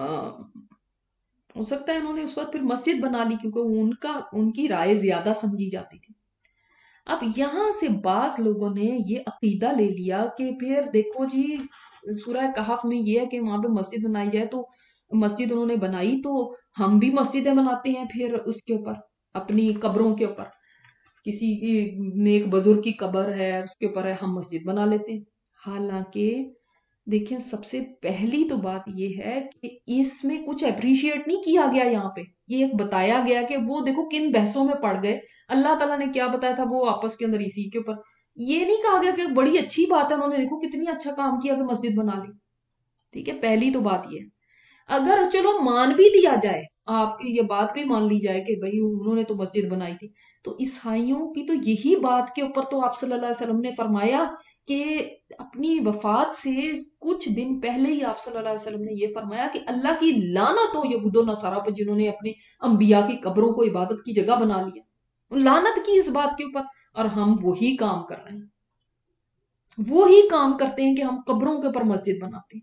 हो सकता है उन्होंने उस वक्त फिर मस्जिद बना ली, क्योंकि उनकी राय ज्यादा समझी जाती थी। अब यहां से बाज लोगों ने ये अकीदा ले लिया कि फिर देखो जी, सूरह कहफ में ये है कि वहां पे मस्जिद बनाई जाए, तो मस्जिद उन्होंने बनाई, तो हम भी मस्जिदें बनाते हैं फिर उसके ऊपर, अपनी कब्रों के ऊपर, किसी की नेक बुजुर्ग की कब्र है उसके ऊपर है, हम मस्जिद बना लेते हैं। हालांकि देखिए, सबसे पहली तो बात ये है कि इसमें कुछ अप्रिशिएट नहीं किया गया। यहाँ पे ये एक बताया गया कि वो देखो किन बहसों में पड़ गए, अल्लाह ताला ने क्या बताया था वो आपस के अंदर इसी के ऊपर। ये नहीं कहा गया कि बड़ी अच्छी बात है, उन्होंने देखो कितनी अच्छा काम किया कि मस्जिद बना ली। ठीक है, पहली तो बात ये है। अगर चलो मान भी लिया जाए, आपकी ये बात भी मान ली जाए कि भाई उन्होंने तो मस्जिद बनाई थी, तो ईसाइयों की तो यही बात के ऊपर तो आप सल्लल्लाहु अलैहि वसल्लम ने फरमाया کہ اپنی وفات سے کچھ دن پہلے ہی آپ صلی اللہ علیہ وسلم نے یہ فرمایا کہ اللہ کی لعنت ہو یہود و نصارہ پر جنہوں نے اپنے انبیاء کی قبروں کو عبادت کی جگہ بنا لیا، لعنت کی اس بات کے اوپر، اور ہم وہی کام کر رہے ہیں، وہی کام کرتے ہیں کہ ہم قبروں کے اوپر مسجد بناتے ہیں۔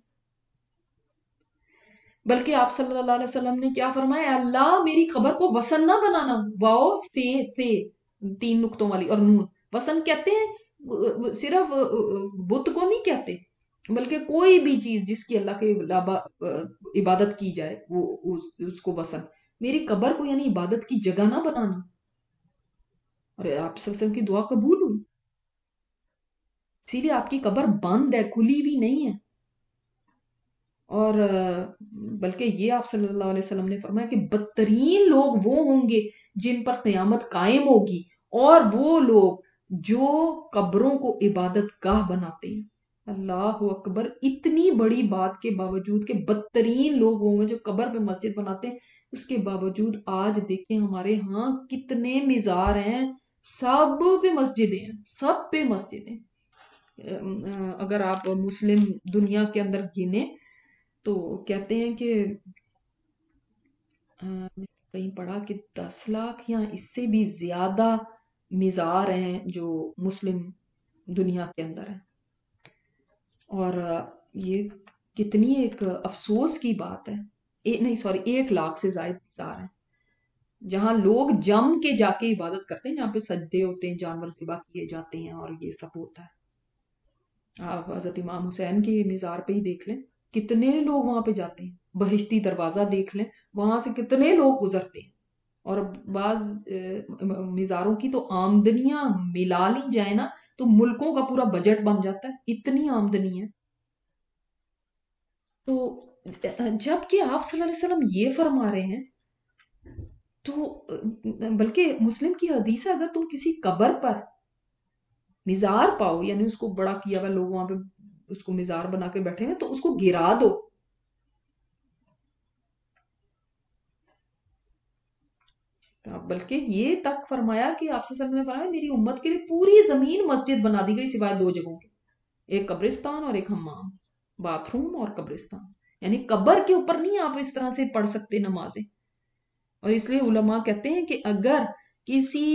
بلکہ آپ صلی اللہ علیہ وسلم نے کیا فرمایا، اللہ میری قبر کو وسن نہ بنانا، واؤ سے 3 نقطوں والی اور نون، وسن کہتے ہیں صرف بت کو نہیں کہتے، بلکہ کوئی بھی چیز جس کی اللہ کے علاوہ عبادت کی جائے وہ اس کو وسن، میری قبر کو یعنی عبادت کی جگہ نہ بنانا۔ اور آپ صلی اللہ علیہ وسلم کی دعا قبول ہوئی، اسی لیے آپ کی قبر بند ہے، کھلی بھی نہیں ہے۔ اور بلکہ یہ آپ صلی اللہ علیہ وسلم نے فرمایا کہ بدترین لوگ وہ ہوں گے جن پر قیامت قائم ہوگی، اور وہ لوگ جو قبروں کو عبادت گاہ بناتے ہیں۔ اللہ اکبر، اتنی بڑی بات کے باوجود کہ بدترین لوگ ہوں گے جو قبر پہ مسجد بناتے ہیں، اس کے باوجود آج دیکھیں ہمارے ہاں کتنے مزار ہیں، سب پہ مسجدیں ہیں، سب پہ مسجدیں۔ اگر آپ مسلم دنیا کے اندر گنیں تو کہتے ہیں کہ میں کہیں پڑھا کہ 10 لاکھ یا اس سے بھی زیادہ مزار ہیں جو مسلم دنیا کے اندر ہیں، اور یہ کتنی ایک افسوس کی بات ہے، نہیں سوری 1 لاکھ سے زائد مزار ہیں جہاں لوگ جم کے جا کے عبادت کرتے ہیں، جہاں پہ سجدے ہوتے ہیں، جانور ذبح کیے جاتے ہیں اور یہ سب ہوتا ہے۔ آپ حضرت امام حسین کے مزار پہ ہی دیکھ لیں، کتنے لوگ وہاں پہ جاتے ہیں، بہشتی دروازہ دیکھ لیں، وہاں سے کتنے لوگ گزرتے ہیں، اور بعض مزاروں کی تو آمدنیاں ملا لی جائے نا تو ملکوں کا پورا بجٹ بن جاتا ہے، اتنی آمدنی ہے۔ تو جب کہ آپ صلی اللہ علیہ وسلم یہ فرما رہے ہیں تو بلکہ مسلم کی حدیث ہے، اگر تم کسی قبر پر مزار پاؤ، یعنی اس کو بڑا کیا ہوا لوگ وہاں پہ اس کو مزار بنا کے بیٹھے ہیں، تو اس کو گرا دو۔ بلکہ یہ تک فرمایا کہ آپ سے نے فرمایا میری امت کے لیے پوری زمین مسجد بنا دی گئی سوائے 2 جگہوں کے، ایک قبرستان اور ایک حمام، باتھ روم اور قبرستان، یعنی قبر کے اوپر نہیں آپ اس طرح سے پڑھ سکتے نمازیں۔ اور اس لیے علماء کہتے ہیں کہ اگر کسی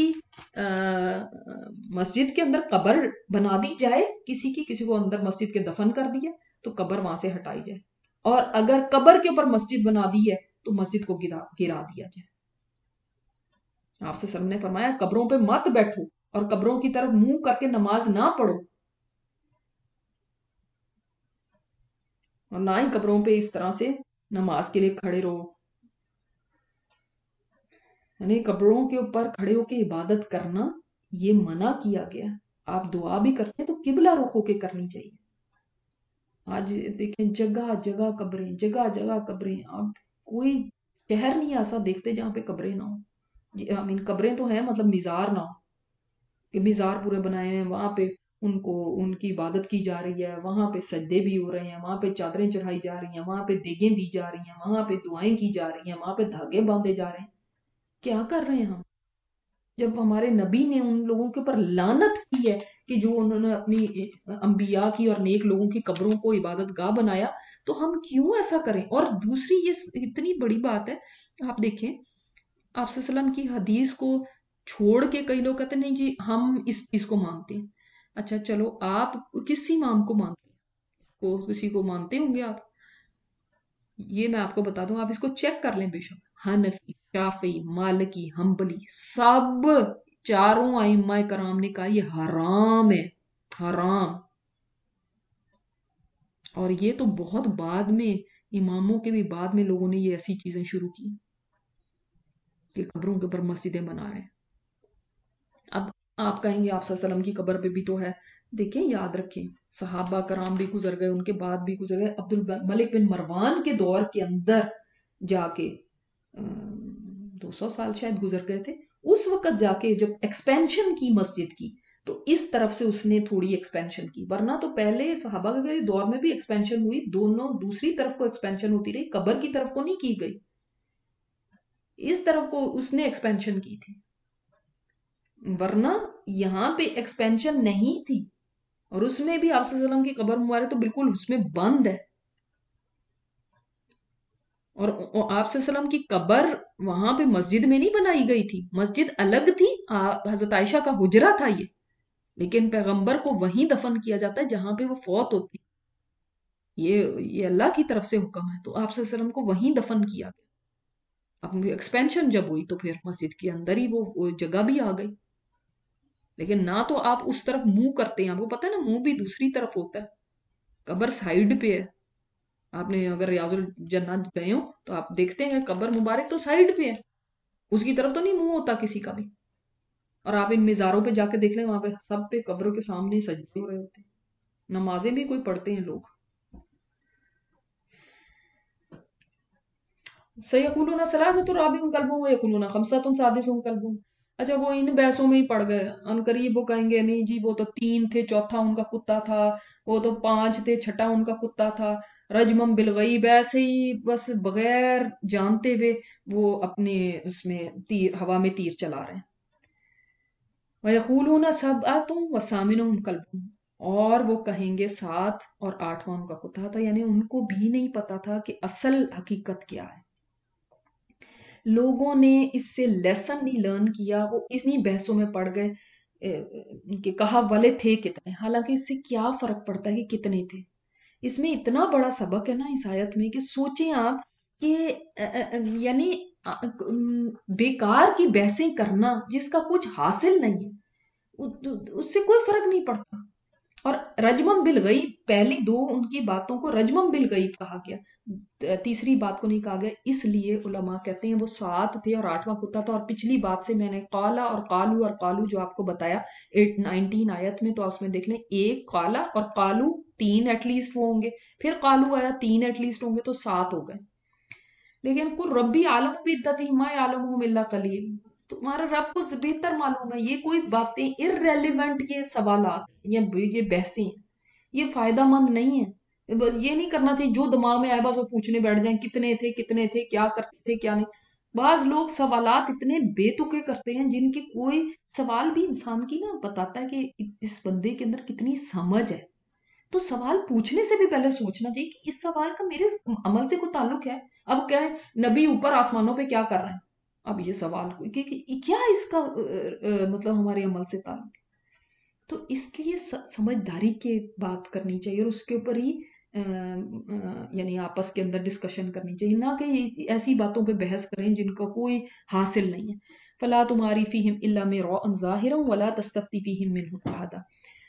مسجد کے اندر قبر بنا دی جائے، کسی کو اندر مسجد کے دفن کر دیا تو قبر وہاں سے ہٹائی جائے، اور اگر قبر کے اوپر مسجد بنا دی ہے تو مسجد کو گرا دیا جائے۔ آپ سے سب نے فرمایا قبروں پہ مت بیٹھو اور قبروں کی طرف منہ کر کے نماز نہ پڑھو، اور نہ ہی قبروں پہ اس طرح سے نماز کے لیے کھڑے رہو، یعنی قبروں کے اوپر کھڑے ہو کے عبادت کرنا یہ منع کیا گیا۔ آپ دعا بھی کرتے ہیں تو قبلہ رخ ہو کے کرنی چاہیے۔ آج دیکھیں جگہ جگہ قبریں، جگہ جگہ قبریں، آپ کوئی شہر نہیں ایسا دیکھتے جہاں پہ قبریں نہ ہوں، قبریں تو ہیں مطلب مزار نہ ہو، کہ مزار پورے بنائے ہیں، وہاں پہ ان کی عبادت کی جا رہی ہے، وہاں پہ سجدے بھی ہو رہے ہیں، وہاں پہ چادریں چڑھائی جا رہی ہیں، وہاں پہ دیگیں دی جا رہی ہیں، وہاں پہ دعائیں کی جا رہی ہیں، وہاں پہ دھاگے باندھے جا رہے ہیں۔ کیا کر رہے ہیں ہم؟ جب ہمارے نبی نے ان لوگوں کے اوپر لعنت کی ہے کہ جو انہوں نے اپنی انبیاء کی اور نیک لوگوں کی قبروں کو عبادت گاہ بنایا، تو ہم کیوں ایسا کریں؟ اور دوسری یہ اتنی بڑی بات ہے، آپ دیکھیں آپ صلی اللہ علیہ وسلم کی حدیث کو چھوڑ کے کئی لوگ کہتے ہیں نہیں جی ہم اس چیز کو مانتے ہیں۔ اچھا چلو، آپ کس امام کو مانتے ہیں؟ کسی کو مانتے ہوں گے آپ، یہ میں آپ کو بتا دوں، آپ اس کو چیک کر لیں بے شک، حنفی، شافعی، مالکی، حنبلی، سب چاروں ائمہ کرام نے کہا یہ حرام ہے، حرام۔ اور یہ تو بہت بعد میں، اماموں کے بھی بعد میں لوگوں نے یہ ایسی چیزیں شروع کی کہ قبروں کے اوپر مسجدیں بنا رہے ہیں۔ اب آپ کہیں گے آپ صلی اللہ علیہ وسلم کی قبر پہ بھی تو ہے، دیکھیں یاد رکھیں صحابہ کرام بھی گزر گئے، ان کے بعد بھی گزر گئے، عبد الملک بن مروان کے دور کے اندر جا کے 200 سال شاید گزر گئے تھے، اس وقت جا کے جب ایکسپینشن کی مسجد کی تو اس طرف سے اس نے تھوڑی ایکسپینشن کی، ورنہ تو پہلے صحابہ کے دور میں بھی ایکسپینشن ہوئی، دونوں دوسری طرف کو ایکسپینشن ہوتی رہی، قبر کی طرف کو نہیں کی گئی، اس طرف کو اس نے ایکسپینشن کی تھی، ورنہ یہاں پہ ایکسپینشن نہیں تھی۔ اور اس میں بھی آپ صلی اللہ علیہ وسلم کی قبر مبارک تو بالکل اس میں بند ہے، اور آپ صلی اللہ علیہ وسلم کی قبر وہاں پہ مسجد میں نہیں بنائی گئی تھی، مسجد الگ تھی، حضرت عائشہ کا حجرہ تھا یہ، لیکن پیغمبر کو وہیں دفن کیا جاتا ہے جہاں پہ وہ فوت ہوتی ہے، یہ اللہ کی طرف سے حکم ہے، تو آپ صلی اللہ علیہ وسلم کو وہیں دفن کیا گیا۔ اب ایکسپینشن جب ہوئی تو پھر مسجد کے اندر ہی وہ جگہ بھی آ گئی، لیکن نہ تو آپ اس طرف منہ کرتے ہیں، آپ کو پتہ ہے نا منہ بھی دوسری طرف ہوتا ہے، قبر سائیڈ پہ ہے، آپ نے اگر ریاض الجنت گئے ہو تو آپ دیکھتے ہیں قبر مبارک تو سائیڈ پہ ہے، اس کی طرف تو نہیں منہ ہوتا کسی کا بھی، اور آپ ان مزاروں پہ جا کے دیکھ لیں وہاں پہ سب پہ قبروں کے سامنے سجدے ہو رہے ہوتے ہیں، نمازیں بھی کوئی پڑھتے ہیں لوگ۔ سَيَقُولُونَ ثَلَاثَةٌ رَابِعُهُمْ كَلْبُهُمْ وَيَقُولُونَ خَمْسَةٌ سَادِسُهُمْ كَلْبُهُمْ۔ اچھا وہ ان بحثوں میں ہی پڑ گئے، ان قریب وہ کہیں گے نہیں جی وہ تو 3 تھے چوتھا ان کا کتا تھا، وہ تو 5 تھے چھٹا ان کا کتا تھا، رجمم بالغیب، ایسے ہی بس بغیر جانتے ہوئے وہ اپنے اس میں تیر ہوا میں تیر چلا رہے ہیں۔ وَيَقُولُونَ سَبْعَةٌ وَثَامِنُهُمْ كَلْبُهُمْ، اور وہ کہیں گے 7 اور 8واں ان کا کتا تھا، یعنی ان کو بھی نہیں پتا تھا کہ اصل حقیقت کیا ہے۔ لوگوں نے اس سے لیسن نہیں لرن کیا، وہ اتنی بحثوں میں پڑ گئے کہ کہا والے تھے کتنے، حالانکہ اس سے کیا فرق پڑتا ہے کہ کتنے تھے، اس میں اتنا بڑا سبق ہے نا اس آیت میں کہ سوچیں آپ کہ یعنی بیکار کی بحثیں کرنا جس کا کچھ حاصل نہیں ہے، اس سے کوئی فرق نہیں پڑتا۔ اور رجمم بالغیب، پہلی 2 ان کی باتوں کو رجمم بالغیب کہا گیا، تیسری بات کو نہیں کہا گیا، اس لیے علماء کہتے ہیں وہ 7 تھے اور 8واں کتا تھا، اور پچھلی بات سے میں نے قالا اور قالو جو آپ کو بتایا 19 آیت میں، تو اس میں دیکھ لیں ایک قالا اور قالو 3 ایٹ لیسٹ وہ ہوں گے، پھر قالو آیا 3 ایٹ لیسٹ ہوں گے، تو 7 ہو گئے۔ لیکن قل ربی عالم بعدتہم ما یعلمہم الا قلیل، تمہارا رب کو بہتر معلوم ہے، یہ کوئی باتیں irrelevant یہ سوالات یہ بحثیں ہیں، یہ فائدہ مند نہیں ہے، یہ نہیں کرنا چاہیے جو دماغ میں آئے بس وہ پوچھنے بیٹھ جائیں کتنے تھے کیا کرتے تھے کیا نہیں۔ بعض لوگ سوالات اتنے بے تکے کرتے ہیں جن کی کوئی سوال بھی انسان کی نا بتاتا ہے کہ اس بندے کے اندر کتنی سمجھ ہے، تو سوال پوچھنے سے بھی پہلے سوچنا چاہیے کہ اس سوال کا میرے عمل سے کوئی تعلق ہے۔ اب کیا ہے نبی اوپر آسمانوں پہ کیا کر رہے ہیں، اب یہ سوال کہ کیا اس کا مطلب ہمارے عمل سے تعلق ہے، تو اس کے لیے سمجھداری کی بات کرنی چاہیے اور اس کے اوپر ہی یعنی آپس کے اندر ڈسکشن کرنی چاہیے، نہ کہ ایسی باتوں پہ بحث کریں جن کا کوئی حاصل نہیں ہے۔ فلا تماری فیہم الا مراء ظاہرا ولا تستفتی فیہم منہم احدا،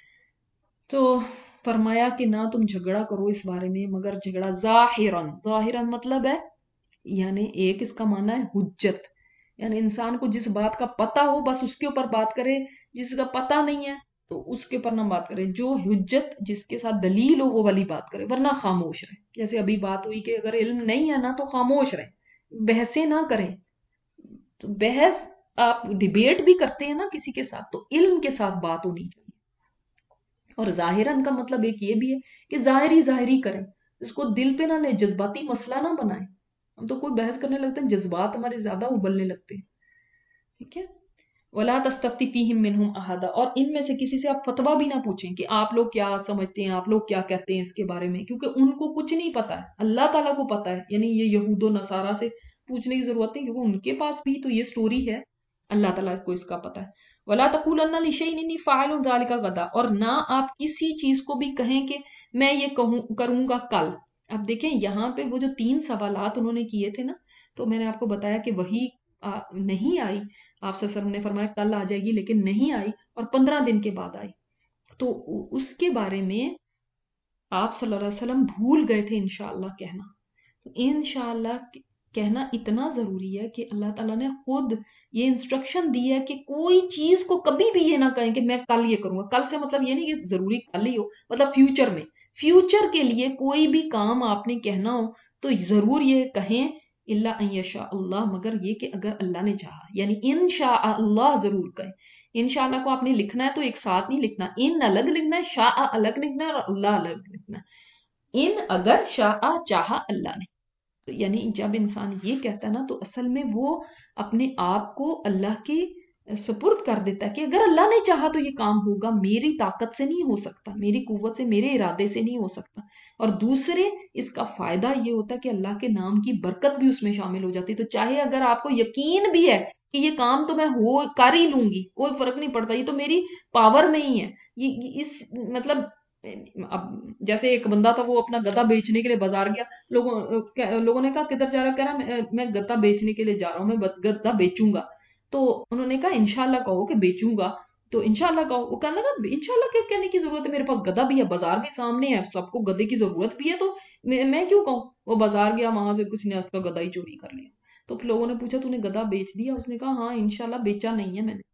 تو فرمایا کہ نہ تم جھگڑا کرو اس بارے میں مگر جھگڑا ظاہراً مطلب ہے یعنی ایک اس کا معنی ہے حجت، یعنی انسان کو جس بات کا پتہ ہو بس اس کے اوپر بات کرے، جس کا پتہ نہیں ہے تو اس کے اوپر نہ بات کرے، جو حجت جس کے ساتھ دلیل ہو وہ والی بات کرے، ورنہ خاموش رہے، جیسے ابھی بات ہوئی کہ اگر علم نہیں ہے نا تو خاموش رہے، بحثیں نہ کریں، تو بحث آپ ڈیبیٹ بھی کرتے ہیں نا کسی کے ساتھ تو علم کے ساتھ بات ہونی چاہیے۔ اور ظاہراً کا مطلب ایک یہ بھی ہے کہ ظاہری کریں، اس کو دل پہ نہ لیں، جذباتی مسئلہ نہ بنائیں، ہم تو کوئی بحث کرنے لگتے ہیں جذبات ہمارے زیادہ ابلنے لگتے ہیں، ٹھیک ہے۔ ولا تستفتی فیہم منہم احدا، اور ان میں سے کسی سے آپ فتویٰ بھی نہ پوچھیں کہ آپ لوگ کیا سمجھتے ہیں، آپ لوگ کیا کہتے ہیں اس کے بارے میں، کیونکہ ان کو کچھ نہیں پتا ہے، اللہ تعالیٰ کو پتا ہے، یعنی یہ یہود و نصارہ سے پوچھنے کی ضرورت نہیں کیونکہ ان کے پاس بھی تو یہ سٹوری ہے، اللہ تعالیٰ کو اس کا پتا ہے۔ ولا تقولن لشیء انی فاعل ذلک غدا، اور نہ آپ کسی چیز کو بھی کہیں کہ میں یہ کروں گا کل۔ اب دیکھیں یہاں پہ وہ جو 3 سوالات انہوں نے کیے تھے نا، تو میں نے آپ کو بتایا کہ وہی نہیں آئی، آپ صلی اللہ علیہ وسلم نے فرمایا کل آ جائے گی، لیکن نہیں آئی اور 15 دن کے بعد آئی، تو اس کے بارے میں آپ صلی اللہ علیہ وسلم بھول گئے تھے انشاءاللہ کہنا، تو انشاءاللہ کہنا اتنا ضروری ہے کہ اللہ تعالیٰ نے خود یہ انسٹرکشن دی ہے کہ کوئی چیز کو کبھی بھی یہ نہ کہیں کہ میں کل یہ کروں گا، کل سے مطلب یہ نہیں کہ ضروری کل ہی ہو، مطلب فیوچر میں، فیوچر کے لیے کوئی بھی کام آپ نے کہنا ہو تو ضرور یہ کہیں الا ان یشاء اللہ، مگر یہ کہ اگر اللہ نے چاہا، یعنی انشاء اللہ ضرور کہیں۔ انشاءاللہ کو آپ نے لکھنا ہے تو ایک ساتھ نہیں لکھنا، ان الگ لکھنا ہے، شاء الگ لکھنا ہے اور اللہ الگ لکھنا ہے، ان اگر شاء چاہا اللہ نے، یعنی جب انسان یہ کہتا ہے نا تو اصل میں وہ اپنے آپ کو اللہ کے سپرد کر دیتا ہے کہ اگر اللہ نے چاہا تو یہ کام ہوگا، میری طاقت سے نہیں ہو سکتا، میری قوت سے، میرے ارادے سے نہیں ہو سکتا. اور دوسرے اس کا فائدہ یہ ہوتا ہے کہ اللہ کے نام کی برکت بھی اس میں شامل ہو جاتی ہے. تو چاہے اگر آپ کو یقین بھی ہے کہ یہ کام تو میں کر ہی لوں گی، کوئی فرق نہیں پڑتا، یہ تو میری پاور میں ہی ہے. اس مطلب اب جیسے ایک بندہ تھا، وہ اپنا گدھا بیچنے کے لیے بازار گیا. لوگوں نے کہا کدھر جا رہا ہے؟ کہہ رہا میں گدھا بیچنے کے لیے جا رہا ہوں، میں گدھا بیچوں گا. تو انہوں نے کہا انشاءاللہ کہو کہ بیچوں گا. تو انشاءاللہ کہو. وہ کہنے لگا انشاءاللہ کیا کہنے کی ضرورت ہے، میرے پاس گدھا بھی ہے، بازار بھی سامنے ہے، سب کو گدھے کی ضرورت بھی ہے، تو میں کیوں کہوں. وہ بازار گیا، وہاں سے کسی نے اس کا گدھا ہی چوری کر لیا. تو لوگوں نے پوچھا تو نے گدھا بیچ دیا؟ اس نے کہا ہاں انشاءاللہ بیچا نہیں ہے میں نے.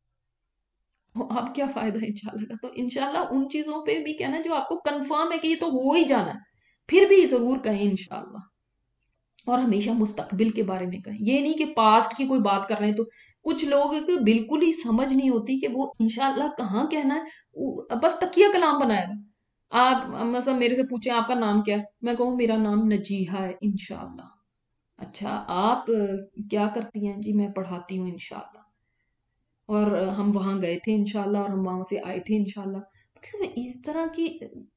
اب کیا فائدہ ہے انشاءاللہ کا. تو انشاءاللہ ان چیزوں پہ بھی کہنا جو آپ کو کنفرم ہے کہ یہ تو ہو ہی جانا ہے، پھر بھی ضرور کہیں انشاءاللہ. اور ہمیشہ مستقبل کے بارے میں کہیں، یہ نہیں کہ پاسٹ کی کوئی بات کر رہے ہیں. تو کچھ لوگ بالکل ہی سمجھ نہیں ہوتی کہ وہ انشاءاللہ کہاں کہنا ہے، بس تکیہ کلام بنایا تھا. آپ مثلا میرے سے پوچھیں آپ کا نام کیا ہے، میں کہوں میرا نام نجیحہ ہے انشاءاللہ. اچھا آپ کیا کرتی ہیں؟ جی میں پڑھاتی ہوں انشاءاللہ. اور ہم وہاں گئے تھے انشاءاللہ، اور ہم وہاں سے آئے تھے انشاءاللہ. اس طرح کی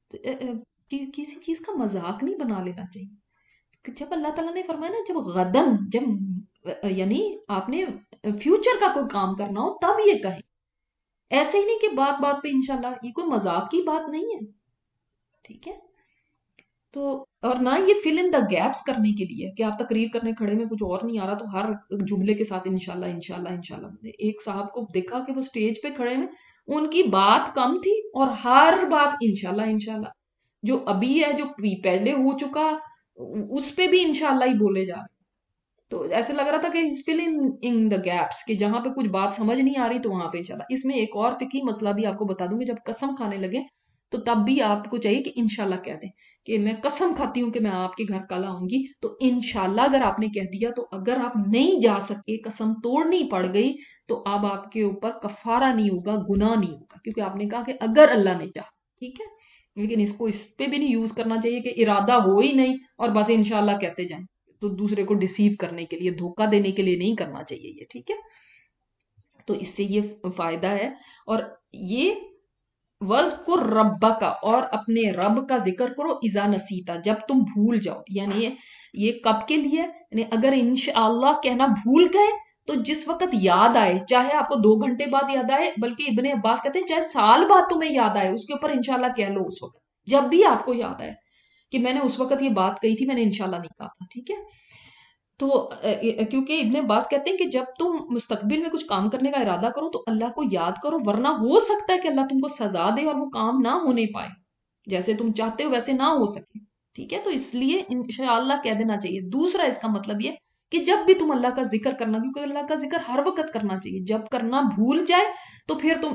کسی چیز کا مذاق نہیں بنا لینا چاہیے. جب اللہ تعالیٰ نے فرمایا نا، جب غدن، جب یعنی آپ نے فیوچر کا کوئی کام کرنا ہو تب یہ کہیں، ایسے ہی نہیں کہ بات بات پہ انشاءاللہ. یہ کوئی مذاق کی بات نہیں ہے، ٹھیک ہے. تو اور نہ یہ فل ان دا گیپس کرنے کے لیے کہ آپ تقریر کرنے کھڑے میں کچھ اور نہیں آ رہا تو ہر جملے کے ساتھ انشاءاللہ انشاءاللہ انشاءاللہ. ایک صاحب کو دیکھا کہ وہ سٹیج پہ کھڑے میں، ان کی بات کم تھی اور ہر بات انشاءاللہ انشاءاللہ. جو ابھی ہے، جو پہلے ہو چکا، اس پہ بھی انشاءاللہ ہی بولے جا رہے. تو ایسے لگ رہا تھا کہ فل ان دا گیپس، کہ جہاں پہ کچھ بات سمجھ نہیں آ رہی تو وہاں پہ انشاءاللہ. اس میں ایک اور فقہی مسئلہ بھی آپ کو بتا دوں گی، جب قسم کھانے لگے تو تب بھی آپ کو چاہیے کہ انشاءاللہ کہہ دیں کہ میں قسم کھاتی ہوں کہ میں آپ کے گھر کل آؤں گی. تو انشاءاللہ اگر آپ نے کہہ دیا تو اگر آپ نہیں جا سکے، قسم توڑنی پڑ گئی، تو اب آپ کے اوپر کفارہ نہیں ہوگا، گناہ نہیں ہوگا، کیونکہ آپ نے کہا کہ اگر اللہ نے چاہا. ٹھیک ہے. لیکن اس کو اس پہ بھی نہیں یوز کرنا چاہیے کہ ارادہ ہو ہی نہیں اور بس انشاءاللہ کہتے جائیں. تو دوسرے کو ڈیسیو کرنے کے لیے، دھوکہ دینے کے لیے نہیں کرنا چاہیے یہ. ٹھیک ہے. تو اس سے یہ فائدہ ہے. اور یہ وَذْكُرْ رَبَّكَ، اور اپنے رب کا ذکر کرو، اذا نسیتا، جب تم بھول جاؤ. یعنی یہ کب کے لیے؟ یعنی اگر انشاءاللہ کہنا بھول گئے تو جس وقت یاد آئے، چاہے آپ کو 2 گھنٹے بعد یاد آئے، بلکہ ابن عباس کہتے ہیں چاہے سال بعد تمہیں یاد آئے، اس کے اوپر انشاءاللہ کہہ لو اس وقت، جب بھی آپ کو یاد آئے کہ میں نے اس وقت یہ بات کہی تھی، میں نے انشاءاللہ نہیں کہا تھا. ٹھیک ہے. تو کیونکہ ابن عباس کہتے ہیں کہ جب تم مستقبل میں کچھ کام کرنے کا ارادہ کرو تو اللہ کو یاد کرو، ورنہ ہو سکتا ہے کہ اللہ تم کو سزا دے اور وہ کام نہ ہونے پائے، جیسے تم چاہتے ہو ویسے نہ ہو سکے. ٹھیک ہے. تو اس لیے انشاءاللہ کہہ دینا چاہیے. دوسرا اس کا مطلب یہ کہ جب بھی تم اللہ کا ذکر کرنا، کیونکہ اللہ کا ذکر ہر وقت کرنا چاہیے، جب کرنا بھول جائے تو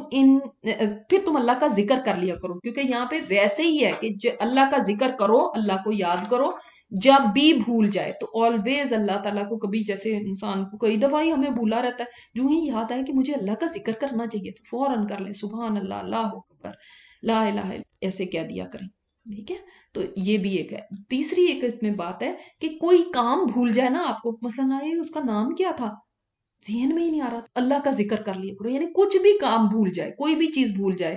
پھر تم اللہ کا ذکر کر لیا کرو. کیونکہ یہاں پہ ویسے ہی ہے کہ اللہ کا ذکر کرو، اللہ کو یاد کرو جب بھی بھول جائے. تو آلویز اللہ تعالیٰ کو، کبھی جیسے انسان کو کئی دفعہ ہی ہمیں بھولا رہتا ہے، جو ہی یاد آئے کہ مجھے اللہ کا ذکر کرنا چاہیے تو فوراً کر لیں، سبحان اللہ، اللہ اکبر، لا الہ الا، ایسے کہہ دیا کریں. ٹھیک ہے. تو یہ بھی ایک ہے. تیسری ایک اس میں بات ہے کہ کوئی کام بھول جائے نا آپ کو، مثلا آئے اس کا نام کیا تھا، ذہن میں ہی نہیں آ رہا، تو اللہ کا ذکر کر لیا کرو. یعنی کچھ بھی کام بھول جائے، کوئی بھی چیز بھول جائے،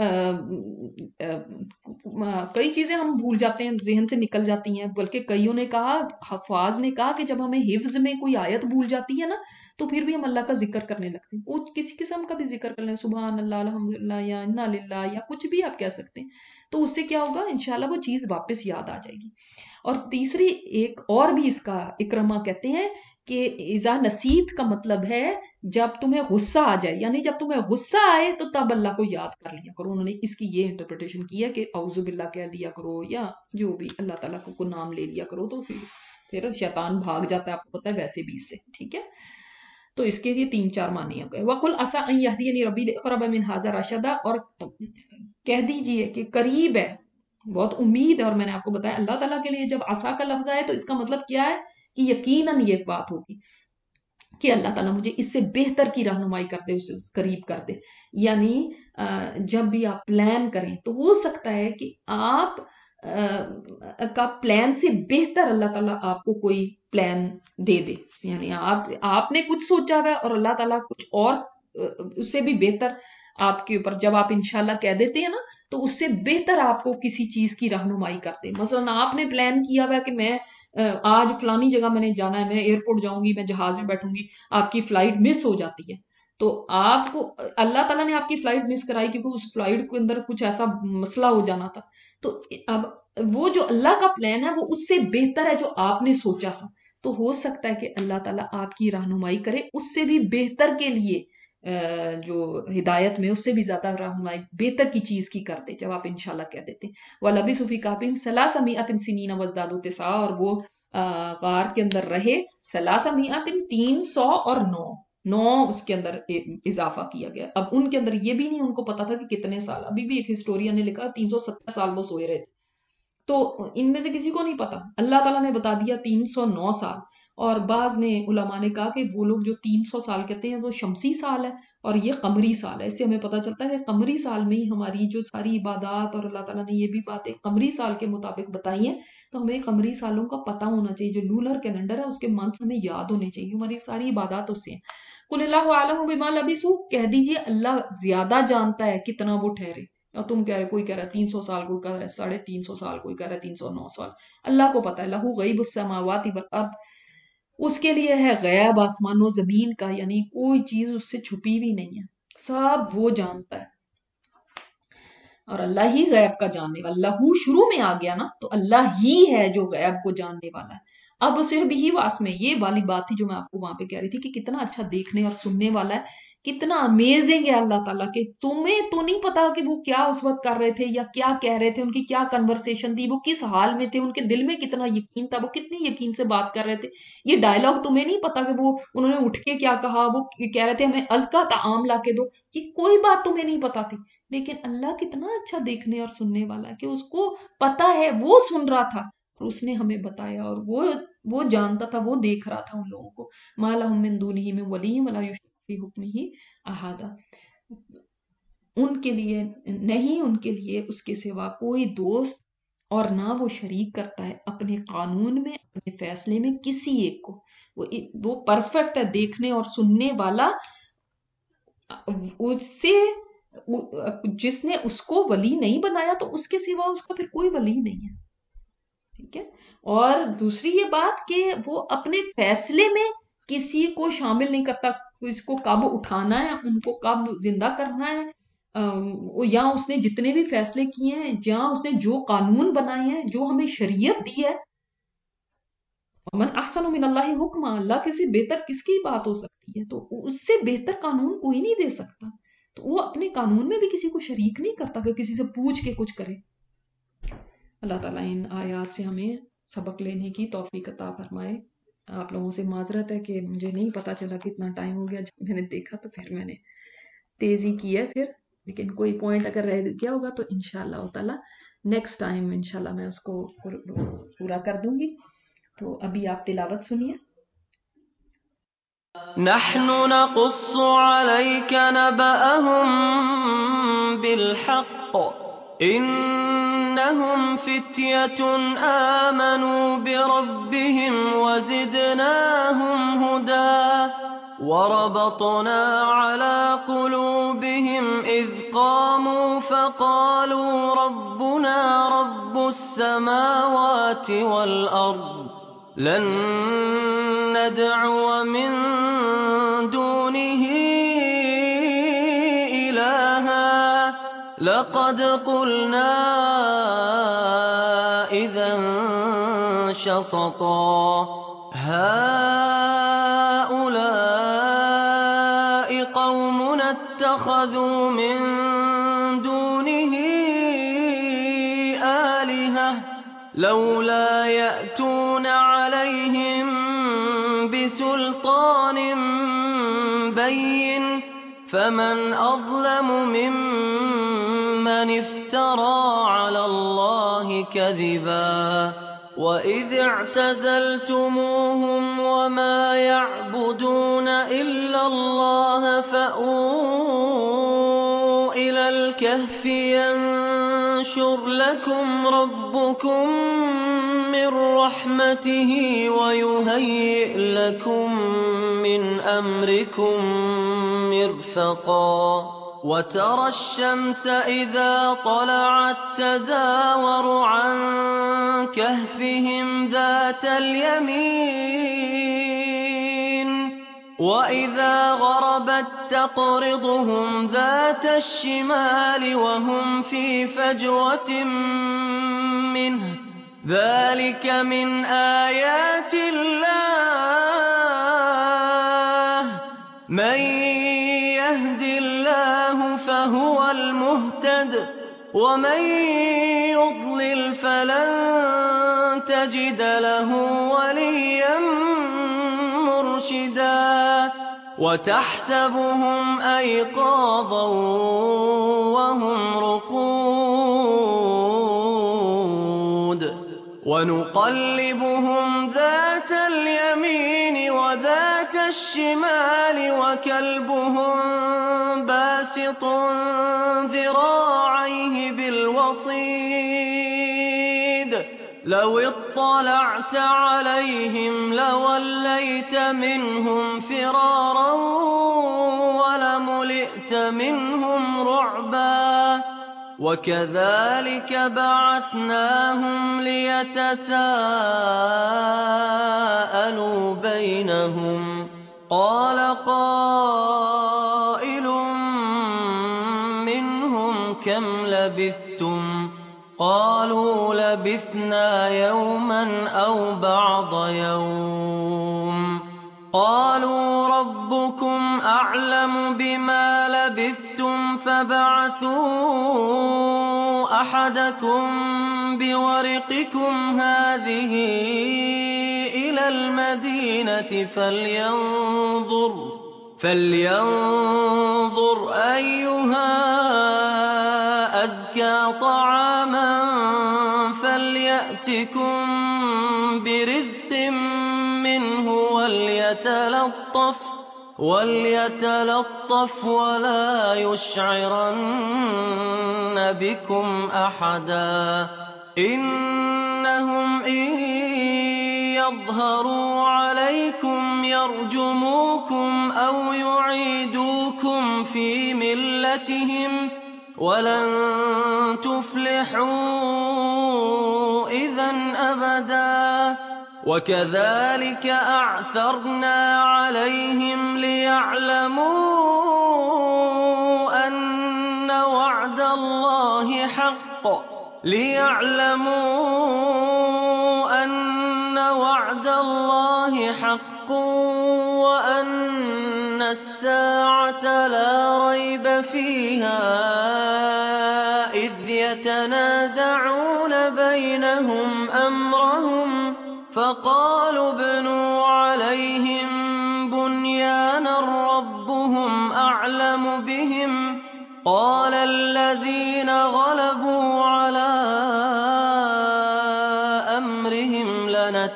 کئی چیزیں ہم بھول جاتے ہیں، ذہن سے نکل جاتی ہیں. بلکہ کئیوں نے کہا، حفاظ نے کہا کہ جب ہمیں حفظ میں کوئی آیت بھول جاتی ہے نا تو پھر بھی ہم اللہ کا ذکر کرنے لگتے ہیں. کچھ کسی قسم کا بھی ذکر کر لیں، سبحان اللہ، الحمدللہ، یا انا للہ، یا کچھ بھی آپ کہہ سکتے ہیں. تو اس سے کیا ہوگا، انشاءاللہ وہ چیز واپس یاد آ جائے گی. اور تیسری ایک اور بھی اس کا اکرما کہتے ہیں کہ اذا نسیت کا مطلب ہے جب تمہیں غصہ آ جائے. یعنی جب تمہیں غصہ آئے تو تب اللہ کو یاد کر لیا کرو. انہوں نے اس کی یہ انٹرپریٹیشن کی ہے کہ اعوذ باللہ کہہ دیا کرو، یا جو بھی اللہ تعالیٰ کو نام لے لیا کرو، تو پھر شیطان بھاگ جاتا ہے، آپ کو پتا ہے ویسے بھی اس سے. ٹھیک ہے. تو اس کے لیے 3-4 معنی ہو گئے. وَقُلْ عَسَىٰ أَن يَهْدِيَنِي رَبِّي لِأَقْرَبَ مِنْ هَٰذَا رَشَدًا، اور کہہ دیجئے کہ قریب ہے، بہت امید ہے. اور میں نے آپ کو بتایا اللہ تعالیٰ کے لیے جب عصا کا لفظ آئے تو اس کا مطلب کیا ہے کہ یقیناً یہ بات ہوگی کہ اللہ تعالیٰ مجھے اس سے بہتر کی رہنمائی کر دے، اسے قریب کر دے. یعنی جب بھی آپ پلان کریں تو ہو سکتا ہے کہ آپ کا پلان سے بہتر اللہ تعالیٰ آپ کو کوئی پلان دے دے. یعنی آپ نے کچھ سوچا ہوا ہے اور اللہ تعالیٰ کچھ اور اس سے بھی بہتر آپ کے اوپر جب آپ انشاءاللہ کہہ دیتے ہیں نا تو اس سے بہتر آپ کو کسی چیز کی رہنمائی کرتے ہیں. مثلا آپ نے پلان کیا ہوا کہ میں آج فلانی جگہ میں نے جانا ہے, میں ایئرپورٹ جاؤں گی, میں جہاز میں بیٹھوں گی, آپ کی فلائٹ مس ہو جاتی ہے تو آپ کو اللہ تعالیٰ نے آپ کی فلائٹ مس کرائی کیونکہ اس فلائٹ کے اندر کچھ ایسا مسئلہ ہو جانا تھا. تو اب وہ جو اللہ کا پلان ہے وہ اس سے بہتر ہے جو آپ نے سوچا تھا. تو ہو سکتا ہے کہ اللہ تعالیٰ آپ کی رہنمائی کرے اس سے بھی بہتر کے لیے, جو ہدایت میں اس سے بھی زیادہ رہنمائی بہتر کی چیز کی کرتے جب آپ انشاءاللہ کہہ دیتے. وَلَبِثُوا فِي كَهْفِهِمْ ثَلَاثَ مِائَةٍ سِنِينَ وَازْدَادُوا تِسْعًا, اور وہ غار کے اندر رہے 300 300 اور 9 اس کے اندر اضافہ کیا گیا. اب ان کے اندر یہ بھی نہیں ان کو پتا تھا کہ کتنے سال, ابھی بھی ایک ہسٹورین نے لکھا 370 سال وہ سوئے رہے تھے. تو ان میں سے کسی کو نہیں پتا, اللہ تعالیٰ نے بتا دیا 309 سال. اور بعض نے علماء نے کہا کہ وہ لوگ جو 300 سال کہتے ہیں وہ شمسی سال ہے اور یہ قمری سال ہے. اس سے ہمیں پتہ چلتا ہے کہ قمری سال میں ہی ہماری جو ساری عبادات, اور اللہ تعالیٰ نے یہ بھی باتیں قمری سال کے مطابق بتائی ہیں, تو ہمیں قمری سالوں کا پتہ ہونا چاہیے. جو لونر کیلنڈر ہے اس کے منتھ ہمیں یاد ہونے چاہیے, ہماری ساری عبادات اس سے ہیں. قل اللہ عالم بما لبثوا, کہہ دیجئے اللہ زیادہ جانتا ہے کتنا وہ ٹھہرے. اور تم کہہ رہے, کوئی کہہ رہا ہے 300 سال, کوئی کہہ رہا ہے 350 سال, کوئی کہہ رہا ہے 309 سال. اللہ کو پتا ہے. لہو غیب السماوات والارض, اس کے لیے ہے غیب آسمان و زمین کا, یعنی کوئی چیز اس سے چھپی بھی نہیں ہے, سب وہ جانتا ہے. اور اللہ ہی غیب کا جاننے والا, اللہ شروع میں آ گیا نا تو اللہ ہی ہے جو غیب کو جاننے والا ہے. اب صرف ہی واس میں یہ والی بات تھی جو میں آپ کو وہاں پہ کہہ رہی تھی کہ کتنا اچھا دیکھنے اور سننے والا ہے, کتنا امیزنگ ہے اللہ تعالیٰ کہ تمہیں تو نہیں پتا کہ وہ کیا اس وقت کر رہے تھے یا کیا کہہ رہے تھے, ان کی کیا کنورسیشن تھی, وہ کس حال میں تھے, ان کے دل میں کتنا یقین تھا, وہ کتنی یقین سے بات کر رہے تھے. یہ ڈائلاگ تمہیں نہیں پتا کہ وہ انہوں نے اٹھ کے کیا کہا, وہ کہہ رہے تھے ہمیں ازکا طعام لا کے دو, یہ کوئی بات تمہیں نہیں پتا تھی. لیکن اللہ کتنا اچھا دیکھنے اور سننے والا ہے کہ اس کو پتا ہے, وہ سن رہا تھا اور اس نے ہمیں بتایا, اور وہ جانتا تھا, وہ دیکھ رہا تھا ان لوگوں کو. ما لہم من دونہ من ولی ولا یشرک فی حکمہ احدا, ان کے لیے نہیں, ان کے لیے اس کے سوا کوئی دوست, اور نہ وہ شریک کرتا ہے اپنے قانون میں, اپنے فیصلے میں کسی ایک کو. وہ پرفیکٹ ہے دیکھنے اور سننے والا. اس سے جس نے اس کو ولی نہیں بنایا تو اس کے سوا اس کا پھر کوئی ولی نہیں ہے. ٹھیک ہے. اور دوسری یہ بات کہ وہ اپنے فیصلے میں کسی کو شامل نہیں کرتا, اس کو کب اٹھانا ہے, ان کو کب زندہ کرنا ہے, یا اس نے جتنے بھی فیصلے کیے ہیں, جہاں اس نے جو قانون بنائے ہیں, جو ہمیں شریعت دی ہے, من احسن من اللہ حکما, اللہ کے سے بہتر کس کی بات ہو سکتی ہے. تو اس سے بہتر قانون کوئی نہیں دے سکتا. تو وہ اپنے قانون میں بھی کسی کو شریک نہیں کرتا کہ کسی سے پوچھ کے کچھ کرے. اللہ تعالیٰ ان آیات سے ہمیں سبق لینے کی توفیق عطا فرمائے. آپ لوگوں سے معذرت ہے کہ مجھے نہیں پتا چلا کتنا ٹائم ہو گیا, جب میں نے دیکھا تو پھر میں نے تیزی کی ہے پھر, لیکن کوئی پوائنٹ اگر رہ گیا ہوگا تو انشاءاللہ تعالیٰ نیکسٹ ٹائم انشاءاللہ میں اس کو پورا کر دوں گی. تو ابھی آپ تلاوت سنیے. نحن نقص عليك نبأهم بالحق إنهم فتية آمنوا بربهم وزدناهم هدى وربطنا على قلوبهم إذ قاموا فقالوا ربنا رب السماوات والأرض لن ندعو من دونه إلها لقد قلنا إذا شططا هؤلاء قومنا اتخذوا من دونه آلهة لولا يأتون عليهم بسلطان بين فمن أظلم ممن افترى على الله كذبا وإذ اعتزلتموهم وما يعبدون إلا الله فأووا إلى الكهف ينشر لكم ربكم من من رحمته ويهيئ لكم من أمركم مرفقا وترى الشمس إذا طلعت تزاور عن كهفهم ذات اليمين وإذا غربت تقرضهم ذات الشمال وهم في فجوة منه ذلك من آيات الله من يهد الله فهو المهتد ومن يضلل فلن تجد له وليا مرشدا وتحسبهم أيقاظا وهم رقود ونقلبهم ذات اليمين وذات الشمال وكلبهم باسط ذراعيه بالوصيد لو اطلعت عليهم لوليت منهم فرارا ولملئت منهم رعبا وكذلك بعثناهم ليتساءلوا بينهم قال قائل منهم كم لبثتم قالوا لبثنا يوما أو بعض يوم قالوا ربكم أعلم بما لبثتم فابعثوا أحدكم بورقكم هذه إلى المدينة فلينظر أيها أزكى طعاما فليأتكم برزق منه وليتلطف ولا يشعرن بكم أحدا إنهم إن يظهروا عليكم يرجموكم أو يعيدوكم في ملتهم ولن تفلحوا إذا أبدا وكذلك أعثرنا عليهم ليعلموا أن وعد الله حق وأن الساعة لا ريب فيها إذ يتنازعون بينهم أمرهم فقالوا ابنوا عليهم بنيانا ربهم أعلم بهم قال الذين غلبوا على أمرهم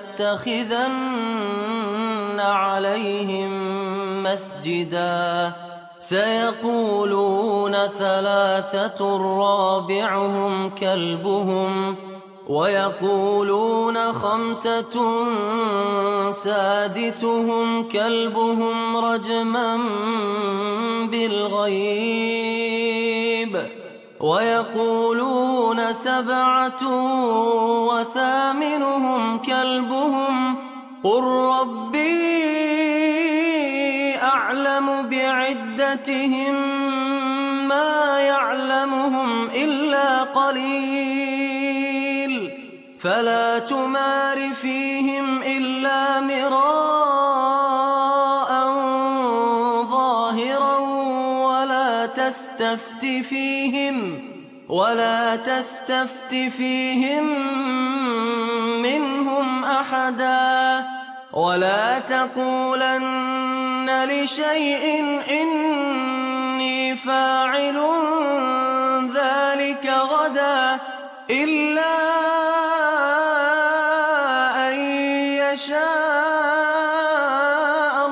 لنتخذن عليهم مسجدا سيقولون ثلاثة رابعهم كلبهم ويقولون خمسة سادسهم كلبهم رجما بالغيب ويقولون سبعة وثامنهم كلبهم قل ربي أعلم بعدتهم ما يعلمهم إلا قليل فلا تمار فيهم إلا مراء ظاهرا ولا تستفت فيهم منهم أحدا ولا تقولن لشيء إني فاعل ذلك غدا إلا أن يشاء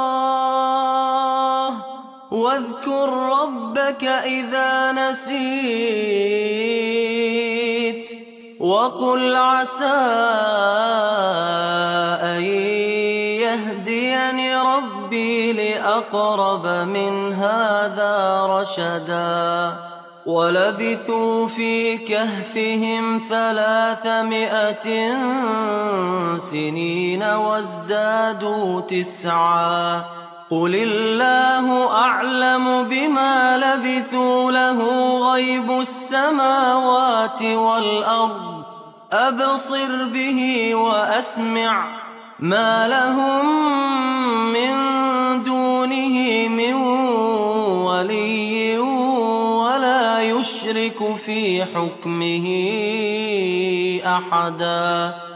الله واذكر ربك إذا نسيت وقل عسى أن يهديني ربي لأقرب من هذا رشدا ولبثوا في كهفهم 300 سنين وازدادوا 9 قل الله أعلم بما لبثوا له غيب السماوات والأرض أبصر به وأسمع ما لهم من دونه من ولي ولا يشرك في حكمه أحدا